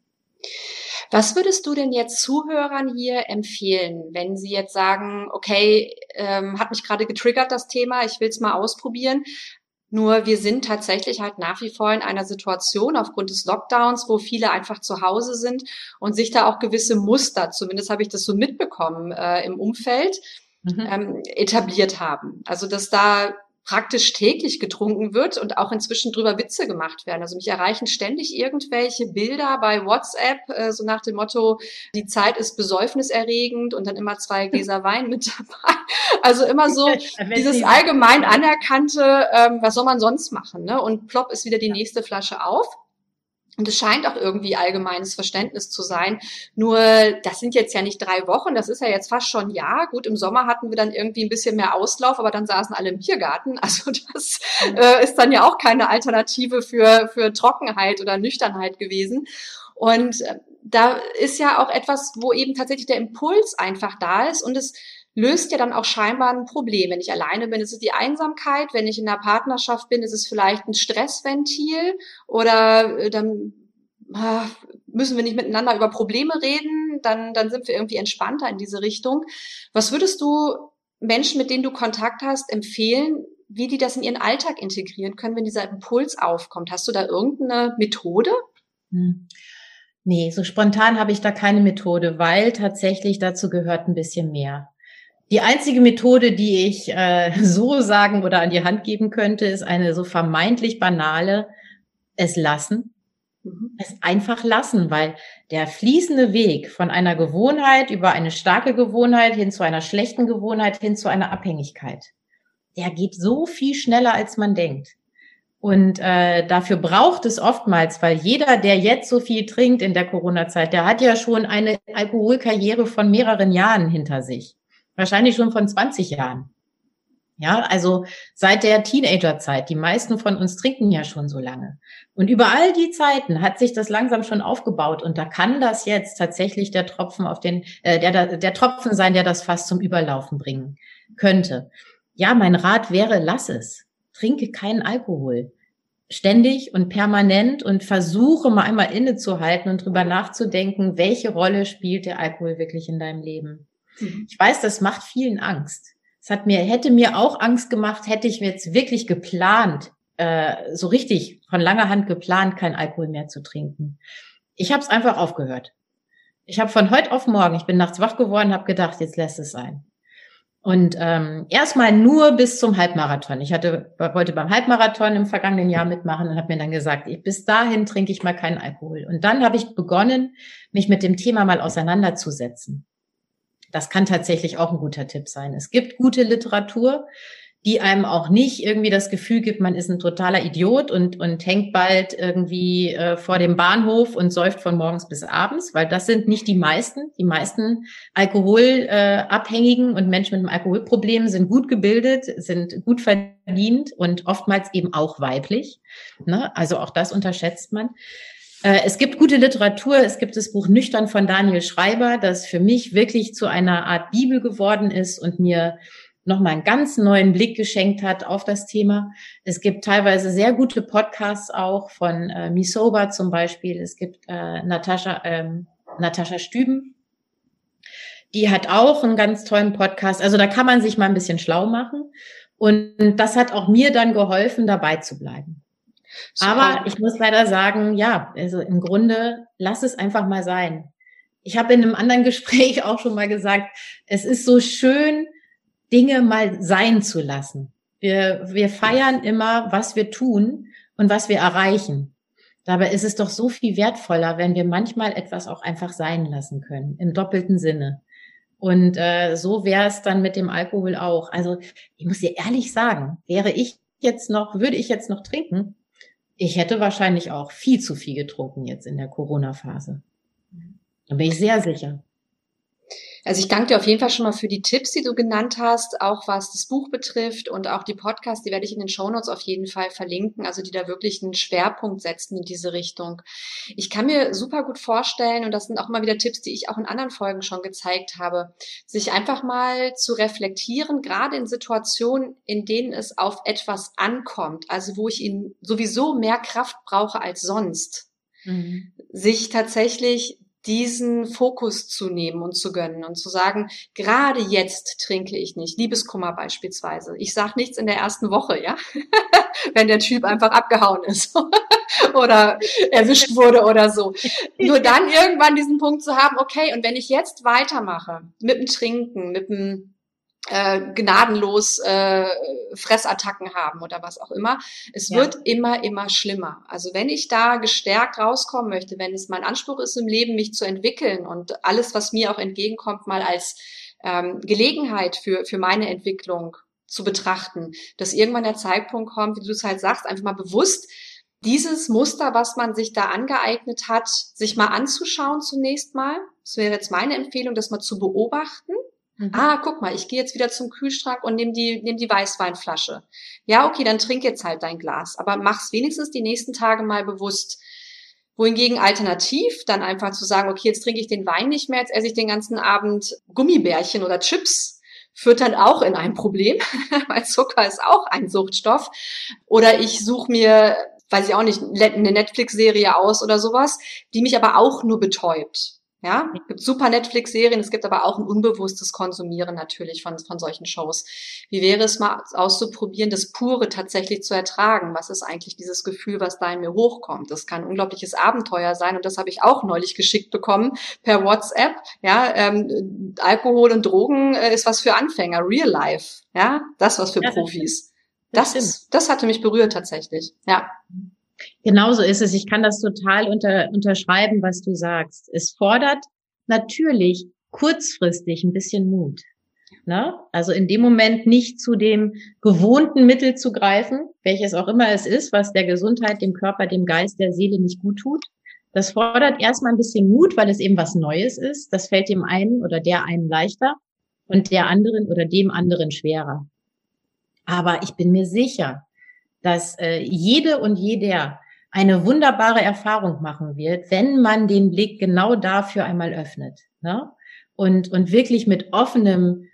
Was würdest du denn jetzt Zuhörern hier empfehlen, wenn sie jetzt sagen, okay, ähm, hat mich gerade getriggert das Thema, ich will es mal ausprobieren, nur wir sind tatsächlich halt nach wie vor in einer Situation aufgrund des Lockdowns, wo viele einfach zu Hause sind und sich da auch gewisse Muster, zumindest habe ich das so mitbekommen, äh, im Umfeld mhm. ähm, etabliert haben. Also dass da praktisch täglich getrunken wird und auch inzwischen drüber Witze gemacht werden. Also mich erreichen ständig irgendwelche Bilder bei WhatsApp, äh, so nach dem Motto, die Zeit ist besäufniserregend und dann immer zwei Gläser Wein mit dabei. Also immer so dieses allgemein anerkannte, ähm, was soll man sonst machen, ne? Und plopp ist wieder die nächste Flasche auf. Und es scheint auch irgendwie allgemeines Verständnis zu sein. Nur, das sind jetzt ja nicht drei Wochen, das ist ja jetzt fast schon ein Jahr. Gut, im Sommer hatten wir dann irgendwie ein bisschen mehr Auslauf, aber dann saßen alle im Biergarten. Also das äh, ist dann ja auch keine Alternative für, für Trockenheit oder Nüchternheit gewesen. Und äh, da ist ja auch etwas, wo eben tatsächlich der Impuls einfach da ist und es löst ja dann auch scheinbar ein Problem. Wenn ich alleine bin, ist es die Einsamkeit. Wenn ich in einer Partnerschaft bin, ist es vielleicht ein Stressventil oder äh, dann äh, müssen wir nicht miteinander über Probleme reden, dann, dann sind wir irgendwie entspannter in diese Richtung. Was würdest du Menschen, mit denen du Kontakt hast, empfehlen, wie die das in ihren Alltag integrieren können, wenn dieser Impuls aufkommt? Hast du da irgendeine Methode? Hm. Nee, so spontan habe ich da keine Methode, weil tatsächlich dazu gehört ein bisschen mehr. Die einzige Methode, die ich äh, so sagen oder an die Hand geben könnte, ist eine so vermeintlich banale, es lassen. Es einfach lassen, weil der fließende Weg von einer Gewohnheit über eine starke Gewohnheit hin zu einer schlechten Gewohnheit hin zu einer Abhängigkeit, der geht so viel schneller, als man denkt. Und äh, dafür braucht es oftmals, weil jeder, der jetzt so viel trinkt in der Corona-Zeit, der hat ja schon eine Alkoholkarriere von mehreren Jahren hinter sich. Wahrscheinlich schon von zwanzig Jahren. Ja, also seit der Teenagerzeit. Die meisten von uns trinken ja schon so lange. Und über all die Zeiten hat sich das langsam schon aufgebaut. Und da kann das jetzt tatsächlich der Tropfen auf den, äh, der, der Tropfen sein, der das Fass zum Überlaufen bringen könnte. Ja, mein Rat wäre, lass es. Trinke keinen Alkohol. Ständig und permanent und versuche mal einmal innezuhalten und drüber nachzudenken, welche Rolle spielt der Alkohol wirklich in deinem Leben. Ich weiß, das macht vielen Angst. Es hat mir, hätte mir auch Angst gemacht, hätte ich jetzt wirklich geplant, äh, so richtig von langer Hand geplant, kein Alkohol mehr zu trinken. Ich habe es einfach aufgehört. Ich habe von heute auf morgen, ich bin nachts wach geworden, habe gedacht, jetzt lässt es sein. Und ähm, erstmal nur bis zum Halbmarathon. Ich hatte wollte beim Halbmarathon im vergangenen Jahr mitmachen und habe mir dann gesagt, ich, bis dahin trinke ich mal keinen Alkohol. Und dann habe ich begonnen, mich mit dem Thema mal auseinanderzusetzen. Das kann tatsächlich auch ein guter Tipp sein. Es gibt gute Literatur, die einem auch nicht irgendwie das Gefühl gibt, man ist ein totaler Idiot und und hängt bald irgendwie äh, vor dem Bahnhof und säuft von morgens bis abends, weil das sind nicht die meisten. Die meisten Alkoholabhängigen äh, und Menschen mit einem Alkoholproblem sind gut gebildet, sind gut verdient und oftmals eben auch weiblich. Ne? Also auch das unterschätzt man. Es gibt gute Literatur, es gibt das Buch Nüchtern von Daniel Schreiber, das für mich wirklich zu einer Art Bibel geworden ist und mir nochmal einen ganz neuen Blick geschenkt hat auf das Thema. Es gibt teilweise sehr gute Podcasts auch von äh, Misoba zum Beispiel. Es gibt äh, Natascha, ähm, Natascha Stüben, die hat auch einen ganz tollen Podcast. Also da kann man sich mal ein bisschen schlau machen und das hat auch mir dann geholfen, dabei zu bleiben. Super. Aber ich muss leider sagen, ja, also im Grunde, lass es einfach mal sein. Ich habe in einem anderen Gespräch auch schon mal gesagt, es ist so schön, Dinge mal sein zu lassen. Wir, wir feiern immer, was wir tun und was wir erreichen. Dabei ist es doch so viel wertvoller, wenn wir manchmal etwas auch einfach sein lassen können, im doppelten Sinne. Und äh, so wäre es dann mit dem Alkohol auch. Also ich muss dir ehrlich sagen, wäre ich jetzt noch, würde ich jetzt noch trinken, ich hätte wahrscheinlich auch viel zu viel getrunken jetzt in der Corona-Phase. Da bin ich sehr sicher. Also ich danke dir auf jeden Fall schon mal für die Tipps, die du genannt hast, auch was das Buch betrifft und auch die Podcasts, die werde ich in den Shownotes auf jeden Fall verlinken, also die da wirklich einen Schwerpunkt setzen in diese Richtung. Ich kann mir super gut vorstellen, und das sind auch immer wieder Tipps, die ich auch in anderen Folgen schon gezeigt habe, sich einfach mal zu reflektieren, gerade in Situationen, in denen es auf etwas ankommt, also wo ich ihn sowieso mehr Kraft brauche als sonst, mhm. sich tatsächlich diesen Fokus zu nehmen und zu gönnen und zu sagen, gerade jetzt trinke ich nicht. Liebeskummer beispielsweise. Ich sage nichts in der ersten Woche, ja, wenn der Typ einfach abgehauen ist oder erwischt wurde oder so. Nur dann irgendwann diesen Punkt zu haben, okay, und wenn ich jetzt weitermache mit dem Trinken, mit dem äh, gnadenlos äh, Fressattacken haben oder was auch immer. Es Ja. wird immer, immer schlimmer. Also wenn ich da gestärkt rauskommen möchte, wenn es mein Anspruch ist im Leben, mich zu entwickeln und alles, was mir auch entgegenkommt, mal als ähm, Gelegenheit für, für meine Entwicklung zu betrachten, dass irgendwann der Zeitpunkt kommt, wie du es halt sagst, einfach mal bewusst dieses Muster, was man sich da angeeignet hat, sich mal anzuschauen zunächst mal. Das wäre jetzt meine Empfehlung, das mal zu beobachten. Mhm. Ah, guck mal, ich gehe jetzt wieder zum Kühlschrank und nehme die, nehme die Weißweinflasche. Ja, okay, dann trink jetzt halt dein Glas. Aber mach's wenigstens die nächsten Tage mal bewusst. Wohingegen alternativ dann einfach zu sagen, okay, jetzt trinke ich den Wein nicht mehr, jetzt esse ich den ganzen Abend Gummibärchen oder Chips, führt dann auch in ein Problem, weil Zucker ist auch ein Suchtstoff. Oder ich suche mir, weiß ich auch nicht, eine Netflix-Serie aus oder sowas, die mich aber auch nur betäubt. Ja, es gibt super Netflix-Serien, es gibt aber auch ein unbewusstes Konsumieren natürlich von, von solchen Shows. Wie wäre es mal auszuprobieren, das Pure tatsächlich zu ertragen? Was ist eigentlich dieses Gefühl, was da in mir hochkommt? Das kann ein unglaubliches Abenteuer sein und das habe ich auch neulich geschickt bekommen per WhatsApp. Ja, ähm, Alkohol und Drogen äh, ist was für Anfänger, Real Life. Ja, das was für ja, Profis. Das, das, ist, das hatte mich berührt tatsächlich. Ja. Genauso ist es. Ich kann das total unter, unterschreiben, was du sagst. Es fordert natürlich kurzfristig ein bisschen Mut. Ne? Also in dem Moment nicht zu dem gewohnten Mittel zu greifen, welches auch immer es ist, was der Gesundheit, dem Körper, dem Geist, der Seele nicht gut tut. Das fordert erstmal ein bisschen Mut, weil es eben was Neues ist. Das fällt dem einen oder der einen leichter und der anderen oder dem anderen schwerer. Aber ich bin mir sicher, dass äh, jede und jeder eine wunderbare Erfahrung machen wird, wenn man den Blick genau dafür einmal öffnet, ne? Und und wirklich mit offenem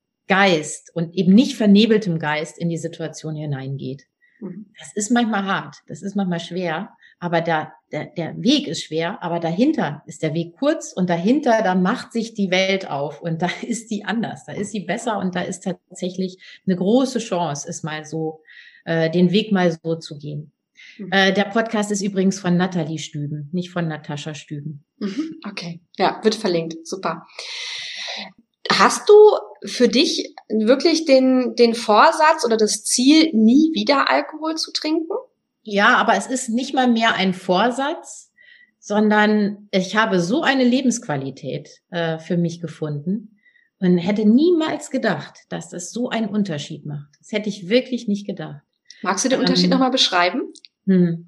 Geist und eben nicht vernebeltem Geist in die Situation hineingeht. Mhm. Das ist manchmal hart, das ist manchmal schwer, aber da, der, der Weg ist schwer, aber dahinter ist der Weg kurz und dahinter, da macht sich die Welt auf und da ist die anders, da ist sie besser und da ist tatsächlich eine große Chance, es mal so, äh, den Weg mal so zu gehen. Mhm. Äh, der Podcast ist übrigens von Nathalie Stüben, nicht von Natascha Stüben. Mhm. Okay, ja, wird verlinkt, super. Hast du für dich wirklich den, den Vorsatz oder das Ziel, nie wieder Alkohol zu trinken? Ja, aber es ist nicht mal mehr ein Vorsatz, sondern ich habe so eine Lebensqualität äh, für mich gefunden und hätte niemals gedacht, dass das so einen Unterschied macht. Das hätte ich wirklich nicht gedacht. Magst du den Unterschied ähm, nochmal beschreiben? Hm.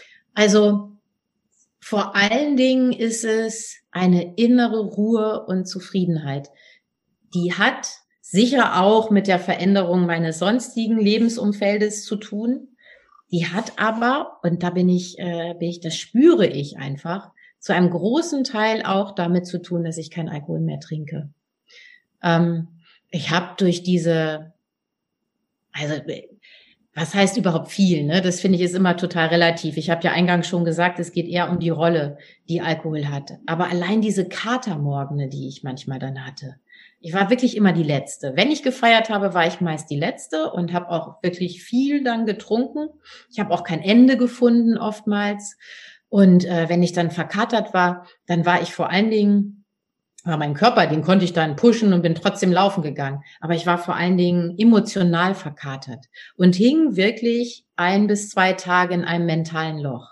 Also vor allen Dingen ist es eine innere Ruhe und Zufriedenheit. Die hat sicher auch mit der Veränderung meines sonstigen Lebensumfeldes zu tun. Die hat aber, und da bin ich, äh, bin ich, das spüre ich einfach, zu einem großen Teil auch damit zu tun, dass ich keinen Alkohol mehr trinke. Ähm, ich habe durch diese, also was heißt überhaupt viel, ne? Das finde ich ist immer total relativ. Ich habe ja eingangs schon gesagt, es geht eher um die Rolle, die Alkohol hat. Aber allein diese Katermorgene, die ich manchmal dann hatte, ich war wirklich immer die Letzte. Wenn ich gefeiert habe, war ich meist die Letzte und habe auch wirklich viel dann getrunken. Ich habe auch kein Ende gefunden oftmals. Und äh, wenn ich dann verkatert war, dann war ich vor allen Dingen, war mein Körper, den konnte ich dann pushen und bin trotzdem laufen gegangen. Aber ich war vor allen Dingen emotional verkatert und hing wirklich ein bis zwei Tage in einem mentalen Loch.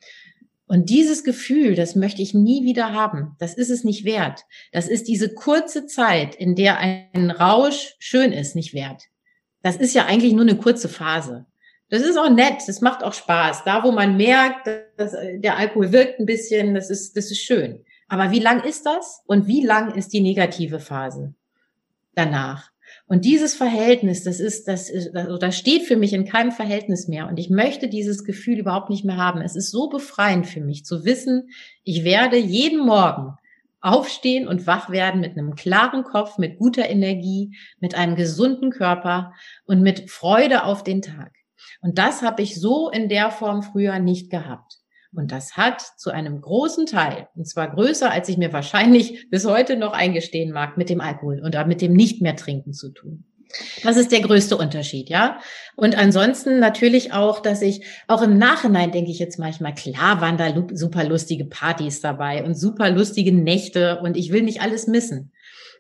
Und dieses Gefühl, das möchte ich nie wieder haben. Das ist es nicht wert. Das ist diese kurze Zeit, in der ein Rausch schön ist, nicht wert. Das ist ja eigentlich nur eine kurze Phase. Das ist auch nett, das macht auch Spaß. Da, wo man merkt, dass der Alkohol wirkt ein bisschen, das ist, das ist schön. Aber wie lang ist das? Und wie lang ist die negative Phase danach? Und dieses Verhältnis, das ist, das ist, also das steht für mich in keinem Verhältnis mehr. Und ich möchte dieses Gefühl überhaupt nicht mehr haben. Es ist so befreiend für mich zu wissen, ich werde jeden Morgen aufstehen und wach werden mit einem klaren Kopf, mit guter Energie, mit einem gesunden Körper und mit Freude auf den Tag. Und das habe ich so in der Form früher nicht gehabt. Und das hat zu einem großen Teil, und zwar größer, als ich mir wahrscheinlich bis heute noch eingestehen mag, mit dem Alkohol oder mit dem nicht mehr trinken zu tun. Das ist der größte Unterschied, ja. Und ansonsten natürlich auch, dass ich, auch im Nachhinein denke ich jetzt manchmal, klar waren da super lustige Partys dabei und super lustige Nächte und ich will nicht alles missen.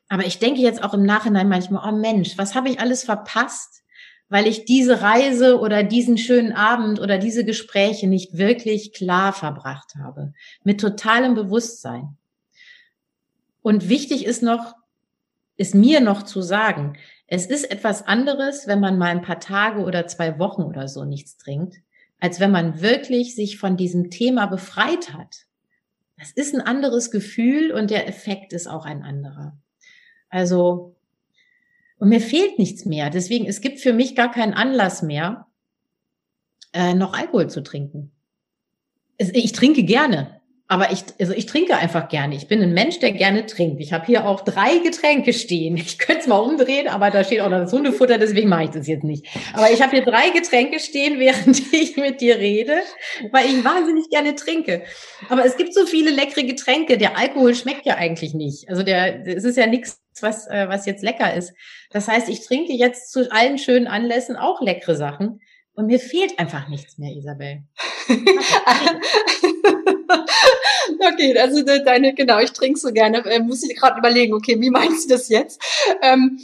Aber ich denke jetzt auch im Nachhinein manchmal, oh Mensch, was habe ich alles verpasst, weil ich diese Reise oder diesen schönen Abend oder diese Gespräche nicht wirklich klar verbracht habe, mit totalem Bewusstsein. Und wichtig ist noch, ist mir noch zu sagen, es ist etwas anderes, wenn man mal ein paar Tage oder zwei Wochen oder so nichts trinkt, als wenn man wirklich sich von diesem Thema befreit hat. Das ist ein anderes Gefühl und der Effekt ist auch ein anderer. Also, und mir fehlt nichts mehr. Deswegen, es gibt für mich gar keinen Anlass mehr, äh, noch Alkohol zu trinken. Es, ich trinke gerne, aber ich, also ich trinke einfach gerne. Ich bin ein Mensch, der gerne trinkt. Ich habe hier auch drei Getränke stehen. Ich könnte es mal umdrehen, aber da steht auch noch das Hundefutter, deswegen mache ich das jetzt nicht. Aber ich habe hier drei Getränke stehen, während ich mit dir rede, weil ich wahnsinnig gerne trinke. Aber es gibt so viele leckere Getränke. Der Alkohol schmeckt ja eigentlich nicht. Also der, es ist ja nichts, was, äh, was jetzt lecker ist. Das heißt, ich trinke jetzt zu allen schönen Anlässen auch leckere Sachen. Und mir fehlt einfach nichts mehr, Isabel. Okay, also deine, genau, ich trinke so gerne, äh, muss ich gerade überlegen, okay, wie meinst du das jetzt? Ähm,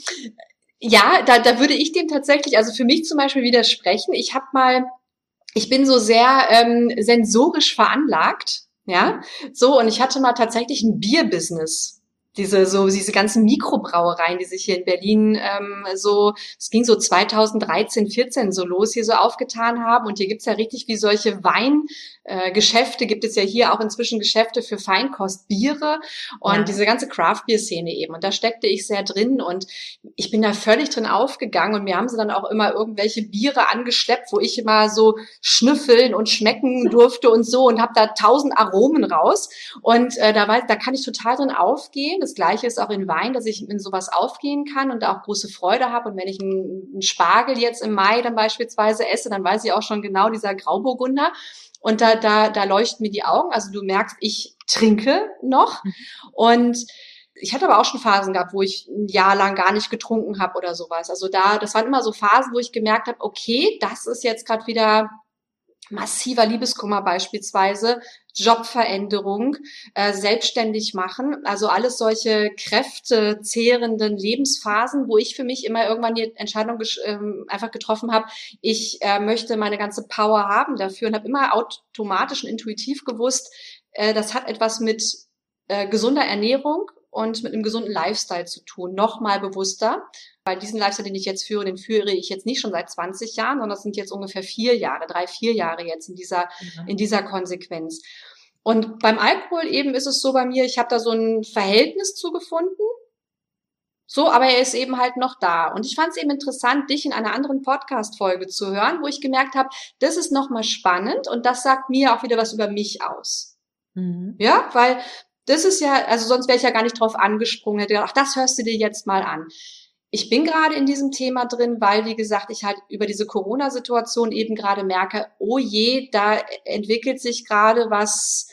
ja, da, da würde ich dem tatsächlich, also für mich zum Beispiel widersprechen. Ich habe mal, ich bin so sehr ähm, sensorisch veranlagt, ja, so, und ich hatte mal tatsächlich ein Bierbusiness. Diese so diese ganzen Mikrobrauereien, die sich hier in Berlin ähm, so, es ging so zweitausenddreizehn, vierzehn so los, hier so aufgetan haben. Und hier gibt's ja richtig wie solche Weingeschäfte, äh, gibt es ja hier auch inzwischen Geschäfte für Feinkostbiere und ja. Diese ganze Craft-Bier-Szene eben. Und da steckte ich sehr drin und ich bin da völlig drin aufgegangen und mir haben sie dann auch immer irgendwelche Biere angeschleppt, wo ich immer so schnüffeln und schmecken durfte und so und habe da tausend Aromen raus. Und äh, da, war, da kann ich total drin aufgehen. Das Gleiche ist auch in Wein, dass ich in sowas aufgehen kann und da auch große Freude habe. Und wenn ich einen, einen Spargel jetzt im Mai dann beispielsweise esse, dann weiß ich auch schon genau, dieser Grauburgunder. Und da, da, da leuchten mir die Augen. Also du merkst, ich trinke noch. Und ich hatte aber auch schon Phasen gehabt, wo ich ein Jahr lang gar nicht getrunken habe oder sowas. Also da, das waren immer so Phasen, wo ich gemerkt habe, okay, das ist jetzt gerade wieder massiver Liebeskummer beispielsweise, Jobveränderung, äh, selbstständig machen, also alles solche kräftezehrenden Lebensphasen, wo ich für mich immer irgendwann die Entscheidung ähm, einfach getroffen habe, ich äh, möchte meine ganze Power haben dafür und habe immer automatisch und intuitiv gewusst, äh, das hat etwas mit äh, gesunder Ernährung und mit einem gesunden Lifestyle zu tun, noch mal bewusster. Weil diesen Lifestyle, den ich jetzt führe, den führe ich jetzt nicht schon seit zwanzig Jahren, sondern das sind jetzt ungefähr vier Jahre, drei, vier Jahre jetzt in dieser, mhm. in dieser Konsequenz. Und beim Alkohol eben ist es so bei mir, ich habe da so ein Verhältnis zugefunden. So, aber er ist eben halt noch da. Und ich fand es eben interessant, dich in einer anderen Podcast-Folge zu hören, wo ich gemerkt habe, das ist nochmal spannend und das sagt mir auch wieder was über mich aus. Mhm. Ja, weil das ist ja, also sonst wäre ich ja gar nicht drauf angesprungen, hätte gedacht, ach, das hörst du dir jetzt mal an. Ich bin gerade in diesem Thema drin, weil, wie gesagt, ich halt über diese Corona-Situation eben gerade merke, oh je, da entwickelt sich gerade was,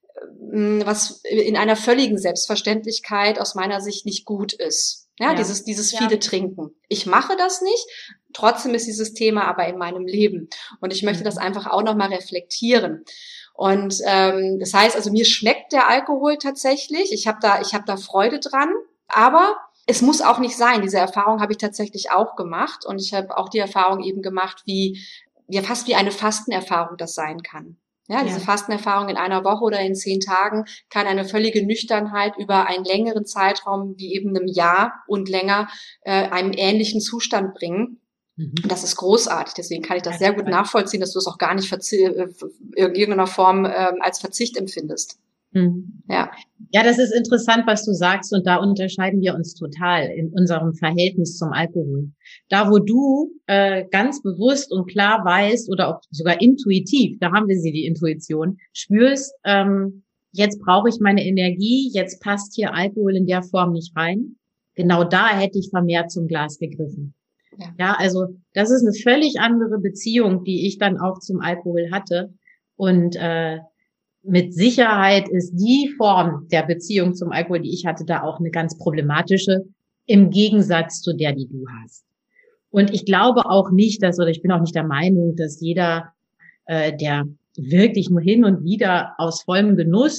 was in einer völligen Selbstverständlichkeit aus meiner Sicht nicht gut ist. Ja, ja. dieses, dieses viele ja. Trinken. Ich mache das nicht, trotzdem ist dieses Thema aber in meinem Leben. Und ich möchte mhm. das einfach auch nochmal reflektieren. Und ähm, das heißt, also mir schmeckt der Alkohol tatsächlich. Ich habe da, ich habe da Freude dran, aber es muss auch nicht sein. Diese Erfahrung habe ich tatsächlich auch gemacht und ich habe auch die Erfahrung eben gemacht, wie ja fast wie eine Fastenerfahrung das sein kann. Ja, ja. Diese Fastenerfahrung in einer Woche oder in zehn Tagen kann eine völlige Nüchternheit über einen längeren Zeitraum, wie eben einem Jahr und länger, äh, einem ähnlichen Zustand bringen. Mhm. Und das ist großartig. Deswegen kann ich das sehr gut nachvollziehen, dass du es auch gar nicht verzi- in irgendeiner Form äh, als Verzicht empfindest. Mhm. Ja. Ja, das ist interessant, was du sagst, und da unterscheiden wir uns total in unserem Verhältnis zum Alkohol. Da, wo du äh, ganz bewusst und klar weißt oder auch sogar intuitiv, da haben wir sie, die Intuition, spürst, ähm, jetzt brauche ich meine Energie, jetzt passt hier Alkohol in der Form nicht rein. Genau da hätte ich vermehrt zum Glas gegriffen. Ja, ja, also das ist eine völlig andere Beziehung, die ich dann auch zum Alkohol hatte. Und äh, mit Sicherheit ist die Form der Beziehung zum Alkohol, die ich hatte, da auch eine ganz problematische, im Gegensatz zu der, die du hast. Und ich glaube auch nicht, dass, oder ich bin auch nicht der Meinung, dass jeder, äh, der wirklich nur hin und wieder aus vollem Genuss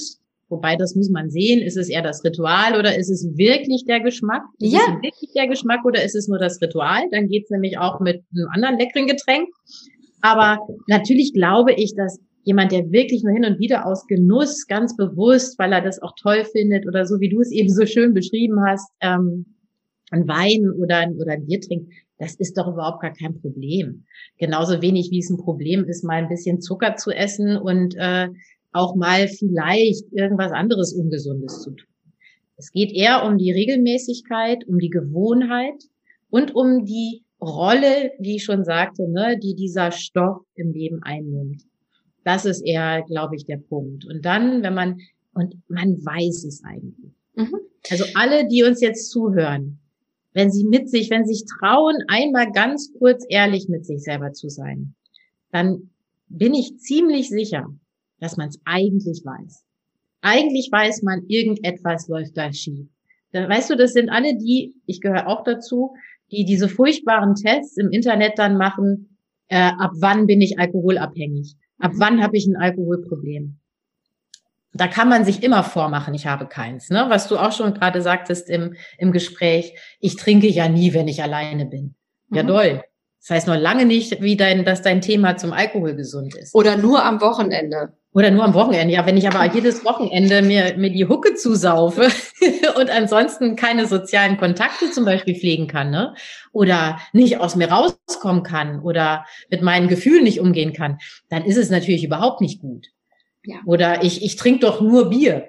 Wobei, das muss man sehen, ist es eher das Ritual oder ist es wirklich der Geschmack? Ist Ja. es wirklich der Geschmack oder ist es nur das Ritual? Dann geht's nämlich auch mit einem anderen leckeren Getränk. Aber natürlich glaube ich, dass jemand, der wirklich nur hin und wieder aus Genuss, ganz bewusst, weil er das auch toll findet oder so, wie du es eben so schön beschrieben hast, ähm, ein Wein oder ein, oder ein Bier trinkt, das ist doch überhaupt gar kein Problem. Genauso wenig wie es ein Problem ist, mal ein bisschen Zucker zu essen und äh, auch mal vielleicht irgendwas anderes Ungesundes zu tun. Es geht eher um die Regelmäßigkeit, um die Gewohnheit und um die Rolle, wie ich schon sagte, ne, die dieser Stoff im Leben einnimmt. Das ist eher, glaube ich, der Punkt. Und dann, wenn man, und man weiß es eigentlich. Mhm. Also alle, die uns jetzt zuhören, wenn sie mit sich, wenn sie sich trauen, einmal ganz kurz ehrlich mit sich selber zu sein, dann bin ich ziemlich sicher, dass man es eigentlich weiß. Eigentlich weiß man, irgendetwas läuft da schief. Da, weißt du, das sind alle die, ich gehöre auch dazu, die diese furchtbaren Tests im Internet dann machen, äh, ab wann bin ich alkoholabhängig? Ab wann habe ich ein Alkoholproblem? Da kann man sich immer vormachen, ich habe keins, ne? Was du auch schon gerade sagtest im, im Gespräch, ich trinke ja nie, wenn ich alleine bin. Ja, Mhm. doll. Das heißt noch lange nicht, wie dein, dass dein Thema zum Alkohol gesund ist. Oder nur am Wochenende. Oder nur am Wochenende. Ja, wenn ich aber jedes Wochenende mir, mir die Hucke zusaufe und ansonsten keine sozialen Kontakte zum Beispiel pflegen kann, ne? Oder nicht aus mir rauskommen kann oder mit meinen Gefühlen nicht umgehen kann, dann ist es natürlich überhaupt nicht gut. Ja. Oder ich, ich trinke doch nur Bier.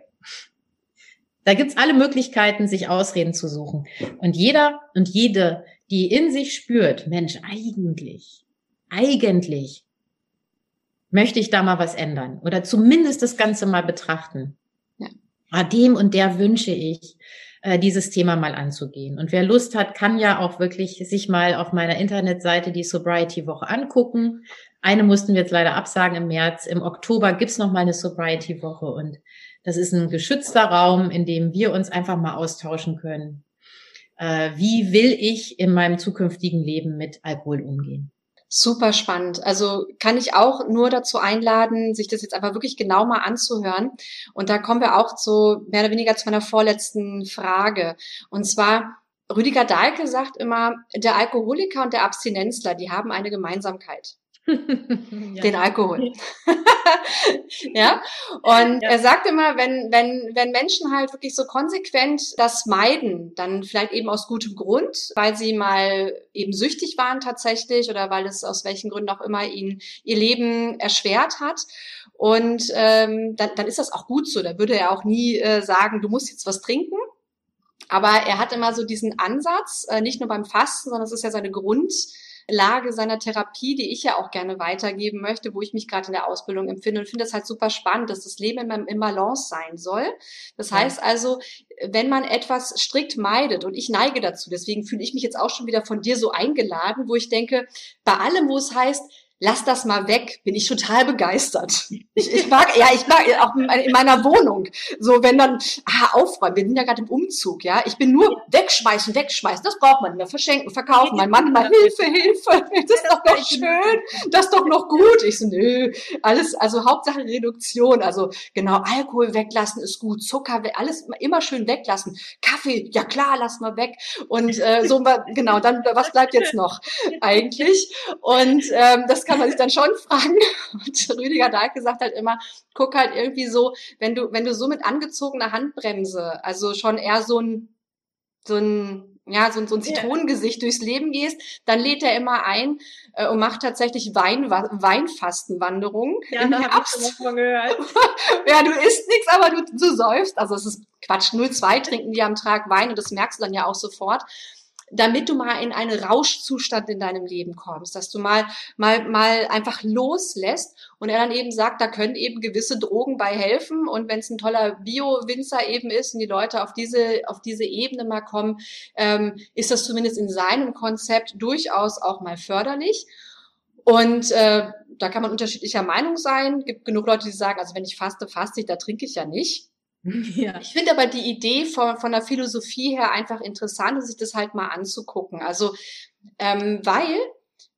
Da gibt's alle Möglichkeiten, sich Ausreden zu suchen. Und jeder und jede, die in sich spürt, Mensch, eigentlich, eigentlich möchte ich da mal was ändern oder zumindest das Ganze mal betrachten. Ja. Ah, dem und der wünsche ich, äh, dieses Thema mal anzugehen. Und wer Lust hat, kann ja auch wirklich sich mal auf meiner Internetseite die Sobriety-Woche angucken. Eine mussten wir jetzt leider absagen im März. Im Oktober gibt's noch mal eine Sobriety-Woche und das ist ein geschützter Raum, in dem wir uns einfach mal austauschen können. Äh, wie will ich in meinem zukünftigen Leben mit Alkohol umgehen? Super spannend. Also kann ich auch nur dazu einladen, sich das jetzt einfach wirklich genau mal anzuhören. Und da kommen wir auch zu mehr oder weniger zu meiner vorletzten Frage. Und zwar, Rüdiger Dahlke sagt immer, der Alkoholiker und der Abstinenzler, die haben eine Gemeinsamkeit. Ja. Den Alkohol. Ja. Und Ja. er sagt immer, wenn, wenn, wenn Menschen halt wirklich so konsequent das meiden, dann vielleicht eben aus gutem Grund, weil sie mal eben süchtig waren tatsächlich oder weil es aus welchen Gründen auch immer ihnen ihr Leben erschwert hat. Und ähm, dann, dann ist das auch gut so. Da würde er auch nie äh, sagen, du musst jetzt was trinken. Aber er hat immer so diesen Ansatz, äh, nicht nur beim Fasten, sondern es ist ja seine Grundlage seiner Therapie, die ich ja auch gerne weitergeben möchte, wo ich mich gerade in der Ausbildung empfinde und finde das halt super spannend, dass das Leben im, im Balance sein soll. Das Ja. heißt also, wenn man etwas strikt meidet, und ich neige dazu, deswegen fühle ich mich jetzt auch schon wieder von dir so eingeladen, wo ich denke, bei allem, wo es heißt, lass das mal weg, bin ich total begeistert. Ich, ich mag, ja, ich mag auch in meiner Wohnung. So, wenn dann, ah, aufräumen, wir sind ja gerade im Umzug, ja. Ich bin nur wegschmeißen, wegschmeißen, das braucht man nicht mehr, verschenken, verkaufen. Mein Mann immer, Hilfe, Hilfe, das ist doch noch schön, das ist doch noch gut. Ich so, nö, alles, also Hauptsache Reduktion, also genau, Alkohol weglassen ist gut, Zucker, alles immer schön weglassen. Kaffee, ja klar, lass mal weg. Und äh, so, genau, dann, was bleibt jetzt noch eigentlich? Und ähm, das kann man sich dann schon fragen. Und Rüdiger Dahlke sagt halt immer, guck halt irgendwie so, wenn du, wenn du so mit angezogener Handbremse, also schon eher so ein, so ein, ja, so ein, so ein Zitronengesicht durchs Leben gehst, dann lädt er immer ein äh, und macht tatsächlich Wein, Weinfastenwanderungen. Ja, im da hab Herbst. ich schon mal von gehört. Ja, du isst nichts, aber du, du säufst. Also es ist Quatsch. null Komma zwei trinken die am Tag Wein und das merkst du dann ja auch sofort. Damit du mal in einen Rauschzustand in deinem Leben kommst, dass du mal, mal, mal einfach loslässt und er dann eben sagt, da können eben gewisse Drogen bei helfen und wenn es ein toller Bio-Winzer eben ist und die Leute auf diese, auf diese Ebene mal kommen, ähm, ist das zumindest in seinem Konzept durchaus auch mal förderlich. Und äh, da kann man unterschiedlicher Meinung sein. Gibt genug Leute, die sagen, also wenn ich faste, faste ich, da trinke ich ja nicht. Ja. Ich finde aber die Idee von, von der Philosophie her einfach interessant, sich das halt mal anzugucken. Also, ähm, weil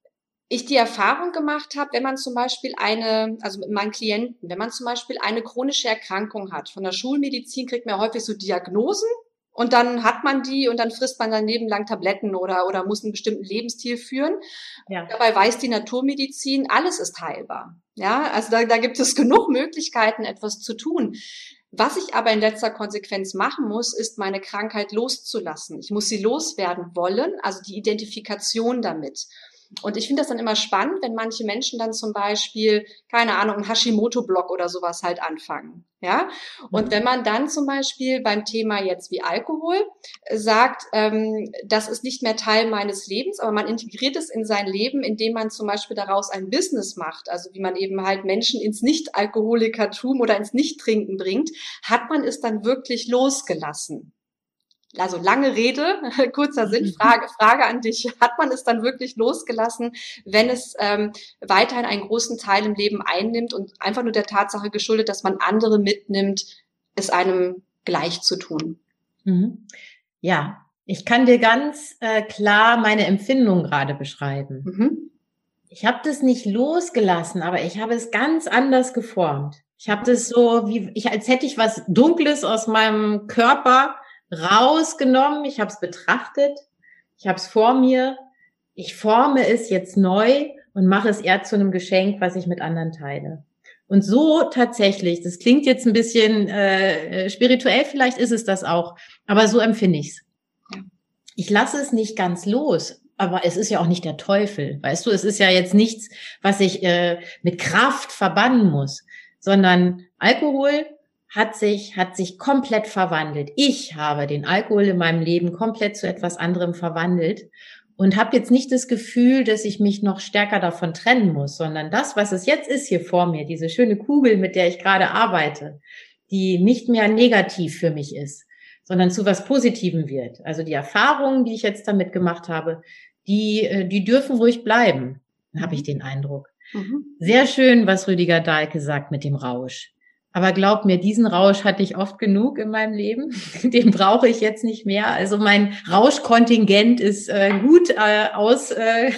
ich die Erfahrung gemacht habe, wenn man zum Beispiel eine, also mit meinen Klienten, wenn man zum Beispiel eine chronische Erkrankung hat, von der Schulmedizin kriegt man ja häufig so Diagnosen und dann hat man die und dann frisst man sein Leben lang Tabletten oder, oder muss einen bestimmten Lebensstil führen. Ja. Dabei weiß die Naturmedizin, alles ist heilbar. Ja, also da, da gibt es genug Möglichkeiten, etwas zu tun. Was ich aber in letzter Konsequenz machen muss, ist, meine Krankheit loszulassen. Ich muss sie loswerden wollen, also die Identifikation damit. Und ich finde das dann immer spannend, wenn manche Menschen dann zum Beispiel, keine Ahnung, einen Hashimoto-Block oder sowas halt anfangen. Ja, und wenn man dann zum Beispiel beim Thema jetzt wie Alkohol sagt, ähm, das ist nicht mehr Teil meines Lebens, aber man integriert es in sein Leben, indem man zum Beispiel daraus ein Business macht, also wie man eben halt Menschen ins Nicht-Alkoholikertum oder ins Nicht-Trinken bringt, hat man es dann wirklich losgelassen. Also lange Rede, kurzer Sinn, Frage, Frage an dich. Hat man es dann wirklich losgelassen, wenn es ähm, weiterhin einen großen Teil im Leben einnimmt und einfach nur der Tatsache geschuldet, dass man andere mitnimmt, es einem gleich zu tun? Mhm. Ja, ich kann dir ganz äh, klar meine Empfindung gerade beschreiben. Mhm. Ich habe das nicht losgelassen, aber ich habe es ganz anders geformt. Ich habe das so, wie ich, als hätte ich was Dunkles aus meinem Körper rausgenommen, ich habe es betrachtet, ich habe es vor mir, ich forme es jetzt neu und mache es eher zu einem Geschenk, was ich mit anderen teile. Und so tatsächlich, das klingt jetzt ein bisschen äh, spirituell, vielleicht ist es das auch, aber so empfinde ich's. Ja. Ich lasse es nicht ganz los, aber es ist ja auch nicht der Teufel, weißt du, es ist ja jetzt nichts, was ich äh, mit Kraft verbannen muss, sondern Alkohol hat sich, hat sich komplett verwandelt. Ich habe den Alkohol in meinem Leben komplett zu etwas anderem verwandelt und habe jetzt nicht das Gefühl, dass ich mich noch stärker davon trennen muss, sondern das, was es jetzt ist hier vor mir, diese schöne Kugel, mit der ich gerade arbeite, die nicht mehr negativ für mich ist, sondern zu was Positivem wird. Also die Erfahrungen, die ich jetzt damit gemacht habe, die, die dürfen ruhig bleiben, habe ich den Eindruck. Mhm. Sehr schön, was Rüdiger Dahlke sagt mit dem Rausch. Aber glaub mir, diesen Rausch hatte ich oft genug in meinem Leben. Den brauche ich jetzt nicht mehr. Also mein Rauschkontingent ist äh, gut äh, aus, äh,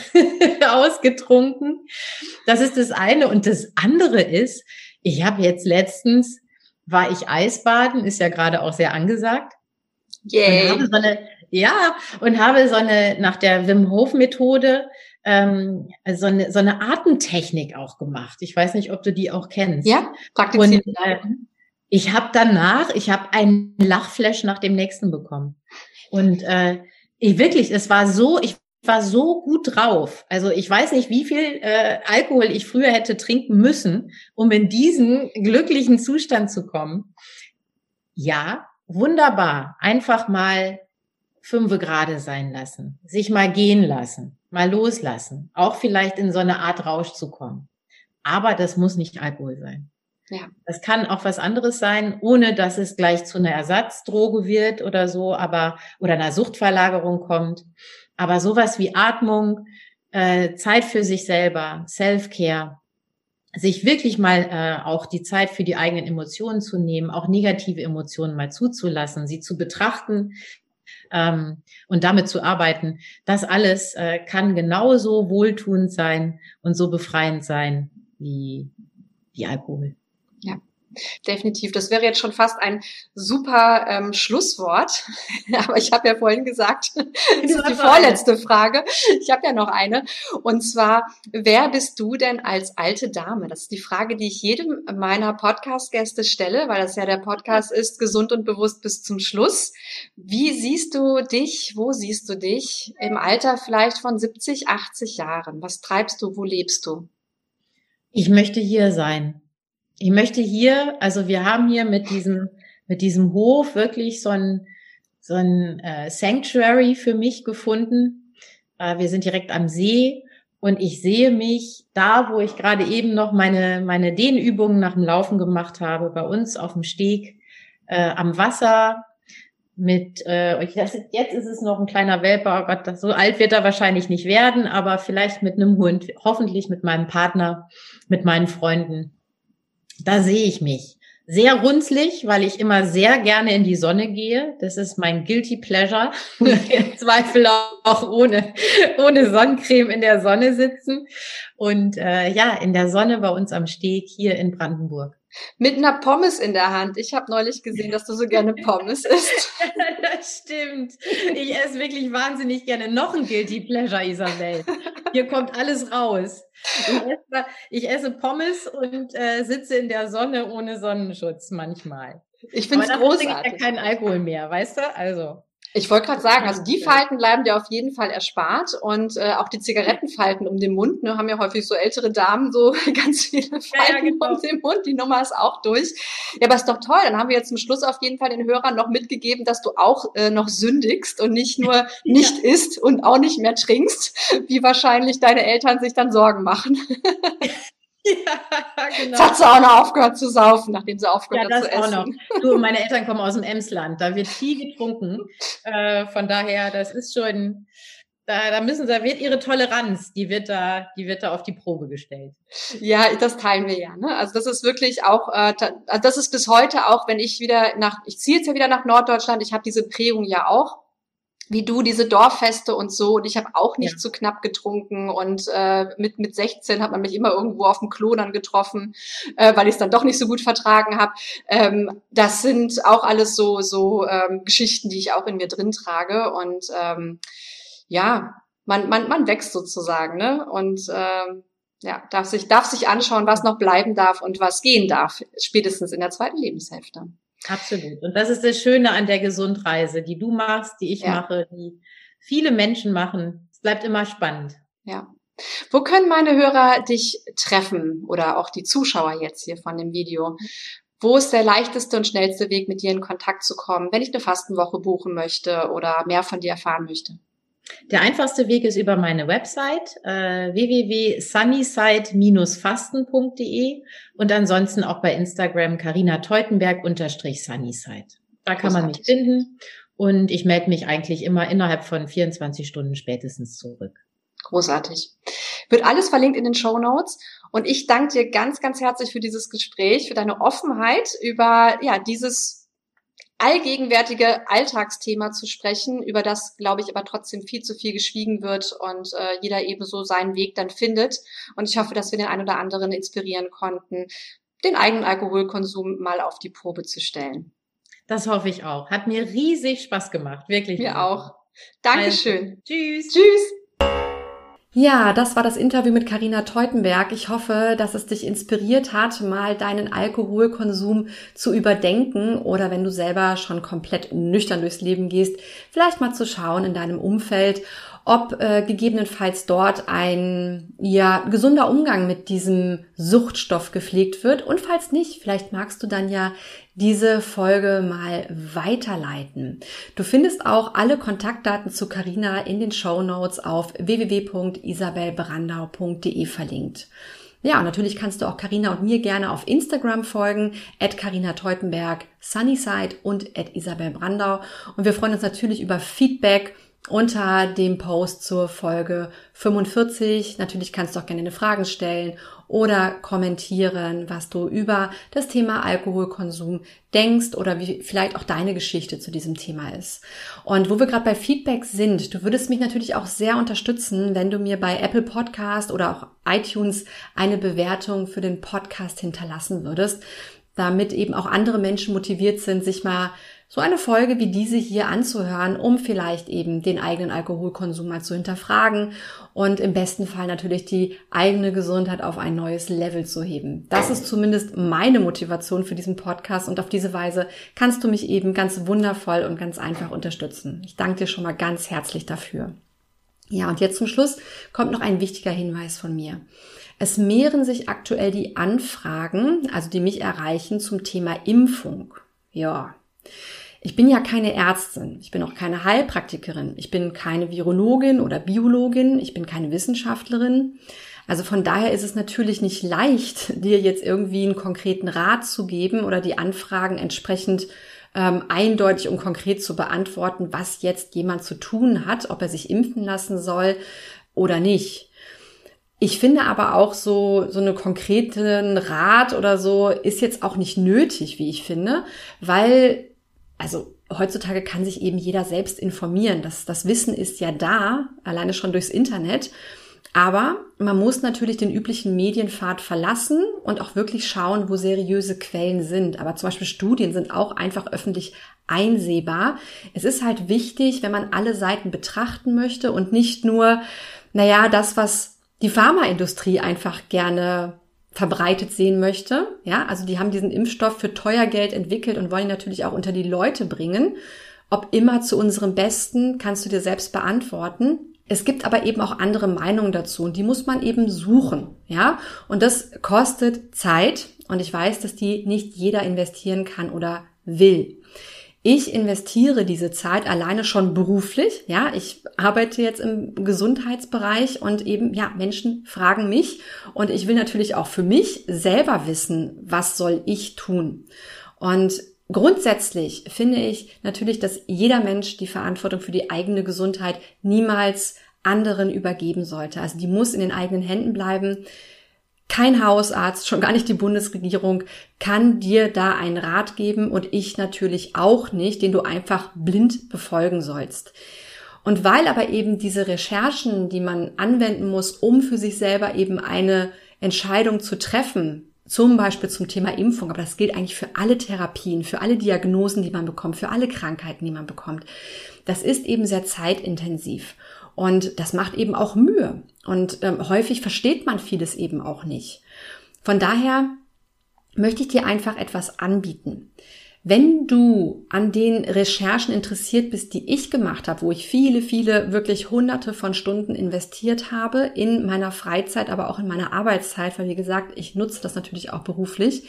ausgetrunken. Das ist das eine. Und das andere ist, ich habe jetzt letztens, war ich Eisbaden, ist ja gerade auch sehr angesagt. Yay. Und habe so eine, ja, und habe so eine, nach der Wim Hof Methode, ähm, so eine, so eine Atemtechnik auch gemacht. Ich weiß nicht, ob du die auch kennst. Ja, praktiziert. Und äh, ich habe danach, ich habe einen Lachflash nach dem nächsten bekommen. Und äh, ich wirklich, es war so, ich war so gut drauf. Also ich weiß nicht, wie viel äh, Alkohol ich früher hätte trinken müssen, um in diesen glücklichen Zustand zu kommen. Ja, wunderbar. Einfach mal fünfe gerade sein lassen, sich mal gehen lassen, mal loslassen, auch vielleicht in so eine Art Rausch zu kommen. Aber das muss nicht Alkohol sein. Ja. Das kann auch was anderes sein, ohne dass es gleich zu einer Ersatzdroge wird oder so, aber oder einer Suchtverlagerung kommt. Aber sowas wie Atmung, äh, Zeit für sich selber, Self-Care, sich wirklich mal äh, auch die Zeit für die eigenen Emotionen zu nehmen, auch negative Emotionen mal zuzulassen, sie zu betrachten, Ähm, und damit zu arbeiten, das alles äh, kann genauso wohltuend sein und so befreiend sein wie, wie Alkohol. Ja, definitiv. Das wäre jetzt schon fast ein super ähm, Schlusswort. Aber ich habe ja vorhin gesagt, das ist die vorletzte Frage. Ich habe ja noch eine. Und zwar, wer bist du denn als alte Dame? Das ist die Frage, die ich jedem meiner Podcast-Gäste stelle, weil das ja der Podcast ist, gesund und bewusst bis zum Schluss. Wie siehst du dich, wo siehst du dich im Alter vielleicht von siebzig, achtzig Jahren? Was treibst du, wo lebst du? Ich möchte hier sein. Ich möchte hier, also wir haben hier mit diesem mit diesem Hof wirklich so ein so ein äh, Sanctuary für mich gefunden. Äh, wir sind direkt am See und ich sehe mich da, wo ich gerade eben noch meine meine Dehnübungen nach dem Laufen gemacht habe, bei uns auf dem Steg äh, am Wasser mit äh, jetzt ist es noch ein kleiner Welper, oh Gott, das, so alt wird er wahrscheinlich nicht werden, aber vielleicht mit einem Hund, hoffentlich mit meinem Partner, mit meinen Freunden. Da sehe ich mich sehr runzlig, weil ich immer sehr gerne in die Sonne gehe. Das ist mein Guilty Pleasure. Im Zweifel auch ohne, ohne Sonnencreme in der Sonne sitzen. Und äh, ja, in der Sonne bei uns am Steg hier in Brandenburg. Mit einer Pommes in der Hand. Ich habe neulich gesehen, dass du so gerne Pommes isst. Das stimmt. Ich esse wirklich wahnsinnig gerne. Noch ein Guilty Pleasure, Isabel. Hier kommt alles raus. Ich esse, ich esse Pommes und äh, sitze in der Sonne ohne Sonnenschutz manchmal. Ich finde es großartig. Aber trinke ich ja keinen Alkohol mehr, weißt du? Also. Ich wollte gerade sagen, also die Falten bleiben dir auf jeden Fall erspart und äh, auch die Zigarettenfalten um den Mund, ne, haben ja häufig so ältere Damen so ganz viele Falten ja, ja, genau. um den Mund, die Nummer ist auch durch. Ja, aber ist doch toll, dann haben wir jetzt zum Schluss auf jeden Fall den Hörern noch mitgegeben, dass du auch äh, noch sündigst und nicht nur nicht ja. isst und auch nicht mehr trinkst, wie wahrscheinlich deine Eltern sich dann Sorgen machen. Ja, genau. Jetzt hat sie auch noch aufgehört zu saufen, nachdem sie aufgehört hat zu essen. Ja, das auch noch. Du, meine Eltern kommen aus dem Emsland, da wird viel getrunken. Äh, von daher, das ist schon, da, da müssen, da wird ihre Toleranz, die wird da, die wird da auf die Probe gestellt. Ja, das teilen wir ja. Ne? Also das ist wirklich auch, äh, das ist bis heute auch, wenn ich wieder nach, ich ziehe jetzt ja wieder nach Norddeutschland, ich habe diese Prägung ja auch. Wie du, diese Dorffeste und so. Und ich habe auch nicht ja. zu knapp getrunken. Und äh, mit mit sechzehn hat man mich immer irgendwo auf dem Klo dann getroffen, äh, weil ich es dann doch nicht so gut vertragen habe. Ähm, das sind auch alles so so ähm, Geschichten, die ich auch in mir drin trage. Und ähm, ja, man man man wächst sozusagen, ne? Und ähm, ja, darf sich darf sich anschauen, was noch bleiben darf und was gehen darf, spätestens in der zweiten Lebenshälfte. Absolut. Und das ist das Schöne an der Gesundreise, die du machst, die ich ja. mache, die viele Menschen machen. Es bleibt immer spannend. Ja. Wo können meine Hörer dich treffen oder auch die Zuschauer jetzt hier von dem Video? Wo ist der leichteste und schnellste Weg, mit dir in Kontakt zu kommen, wenn ich eine Fastenwoche buchen möchte oder mehr von dir erfahren möchte? Der einfachste Weg ist über meine Website äh, w w w punkt sunnyside dash fasten punkt d e und ansonsten auch bei Instagram Carina Teutenberg unterstrich Sunnyside. Da kann Großartig. Man mich finden und ich melde mich eigentlich immer innerhalb von vierundzwanzig Stunden spätestens zurück. Großartig. Wird alles verlinkt in den Shownotes und ich danke dir ganz, ganz herzlich für dieses Gespräch, für deine Offenheit über ja dieses allgegenwärtige Alltagsthema zu sprechen, über das, glaube ich, aber trotzdem viel zu viel geschwiegen wird und äh, jeder eben so seinen Weg dann findet. Und ich hoffe, dass wir den einen oder anderen inspirieren konnten, den eigenen Alkoholkonsum mal auf die Probe zu stellen. Das hoffe ich auch. Hat mir riesig Spaß gemacht, wirklich. Mir auch. Dankeschön. Also, tschüss. Tschüss. Ja, das war das Interview mit Carina Teutenberg. Ich hoffe, dass es dich inspiriert hat, mal deinen Alkoholkonsum zu überdenken oder wenn du selber schon komplett nüchtern durchs Leben gehst, vielleicht mal zu schauen in deinem Umfeld, ob äh, gegebenenfalls dort ein ja gesunder Umgang mit diesem Suchtstoff gepflegt wird und falls nicht, vielleicht magst du dann ja diese Folge mal weiterleiten. Du findest auch alle Kontaktdaten zu Carina in den Shownotes auf w w w punkt isabel brandau punkt d e verlinkt. Ja, und natürlich kannst du auch Carina und mir gerne auf Instagram folgen, at Carina Teutenberg, Sunnyside und at Isabel Brandau. Und wir freuen uns natürlich über Feedback unter dem Post zur Folge fünfundvierzig. Natürlich kannst du auch gerne eine Frage stellen oder kommentieren, was du über das Thema Alkoholkonsum denkst oder wie vielleicht auch deine Geschichte zu diesem Thema ist. Und wo wir gerade bei Feedback sind, du würdest mich natürlich auch sehr unterstützen, wenn du mir bei Apple Podcast oder auch iTunes eine Bewertung für den Podcast hinterlassen würdest, damit eben auch andere Menschen motiviert sind, sich mal so eine Folge wie diese hier anzuhören, um vielleicht eben den eigenen Alkoholkonsum mal zu hinterfragen und im besten Fall natürlich die eigene Gesundheit auf ein neues Level zu heben. Das ist zumindest meine Motivation für diesen Podcast und auf diese Weise kannst du mich eben ganz wundervoll und ganz einfach unterstützen. Ich danke dir schon mal ganz herzlich dafür. Ja, und jetzt zum Schluss kommt noch ein wichtiger Hinweis von mir. Es mehren sich aktuell die Anfragen, also die mich erreichen, zum Thema Impfung. Ja, ich bin ja keine Ärztin, ich bin auch keine Heilpraktikerin, ich bin keine Virologin oder Biologin, ich bin keine Wissenschaftlerin. Also von daher ist es natürlich nicht leicht, dir jetzt irgendwie einen konkreten Rat zu geben oder die Anfragen entsprechend ähm, eindeutig und konkret zu beantworten, was jetzt jemand zu tun hat, ob er sich impfen lassen soll oder nicht. Ich finde aber auch so, so eine konkreten Rat oder so ist jetzt auch nicht nötig, wie ich finde, weil, also heutzutage kann sich eben jeder selbst informieren. Das, das Wissen ist ja da, alleine schon durchs Internet. Aber man muss natürlich den üblichen Medienpfad verlassen und auch wirklich schauen, wo seriöse Quellen sind. Aber zum Beispiel Studien sind auch einfach öffentlich einsehbar. Es ist halt wichtig, wenn man alle Seiten betrachten möchte und nicht nur, naja, das, was die Pharmaindustrie einfach gerne verbreitet sehen möchte. Ja, also die haben diesen Impfstoff für teuer Geld entwickelt und wollen ihn natürlich auch unter die Leute bringen. Ob immer zu unserem Besten, kannst du dir selbst beantworten. Es gibt aber eben auch andere Meinungen dazu und die muss man eben suchen, ja. Und das kostet Zeit und ich weiß, dass die nicht jeder investieren kann oder will. Ich investiere diese Zeit alleine schon beruflich, ja. Ich arbeite jetzt im Gesundheitsbereich und eben, ja, Menschen fragen mich und ich will natürlich auch für mich selber wissen, was soll ich tun? Und grundsätzlich finde ich natürlich, dass jeder Mensch die Verantwortung für die eigene Gesundheit niemals anderen übergeben sollte. Also die muss in den eigenen Händen bleiben. Kein Hausarzt, schon gar nicht die Bundesregierung, kann dir da einen Rat geben und ich natürlich auch nicht, den du einfach blind befolgen sollst. Und weil aber eben diese Recherchen, die man anwenden muss, um für sich selber eben eine Entscheidung zu treffen, zum Beispiel zum Thema Impfung, aber das gilt eigentlich für alle Therapien, für alle Diagnosen, die man bekommt, für alle Krankheiten, die man bekommt. Das ist eben sehr zeitintensiv und das macht eben auch Mühe und ähm, häufig versteht man vieles eben auch nicht. Von daher möchte ich dir einfach etwas anbieten. Wenn du an den Recherchen interessiert bist, die ich gemacht habe, wo ich viele, viele, wirklich hunderte von Stunden investiert habe in meiner Freizeit, aber auch in meiner Arbeitszeit, weil wie gesagt, ich nutze das natürlich auch beruflich,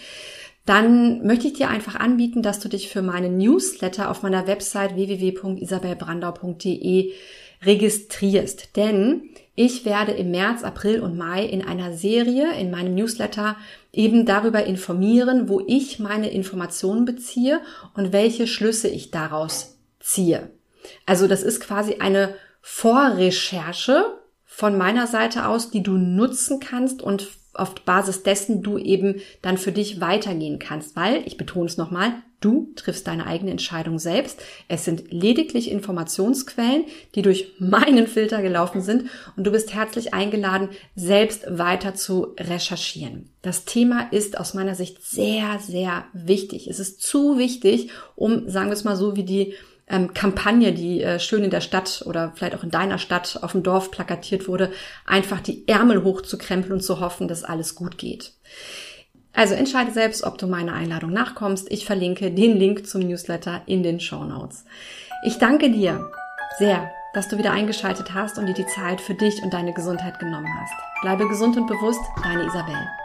dann möchte ich dir einfach anbieten, dass du dich für meinen Newsletter auf meiner Website w w w punkt isabel brandau punkt d e registrierst. Denn ich werde im März, April und Mai in einer Serie, in meinem Newsletter, eben darüber informieren, wo ich meine Informationen beziehe und welche Schlüsse ich daraus ziehe. Also das ist quasi eine Vorrecherche von meiner Seite aus, die du nutzen kannst und auf Basis dessen du eben dann für dich weitergehen kannst, weil, ich betone es nochmal, du triffst deine eigene Entscheidung selbst. Es sind lediglich Informationsquellen, die durch meinen Filter gelaufen sind und du bist herzlich eingeladen, selbst weiter zu recherchieren. Das Thema ist aus meiner Sicht sehr, sehr wichtig. Es ist zu wichtig, um, sagen wir es mal so, wie die ähm, Kampagne, die äh, schön in der Stadt oder vielleicht auch in deiner Stadt auf dem Dorf plakatiert wurde, einfach die Ärmel hochzukrempeln und zu hoffen, dass alles gut geht. Also entscheide selbst, ob du meiner Einladung nachkommst. Ich verlinke den Link zum Newsletter in den Shownotes. Ich danke dir sehr, dass du wieder eingeschaltet hast und dir die Zeit für dich und deine Gesundheit genommen hast. Bleibe gesund und bewusst, deine Isabel.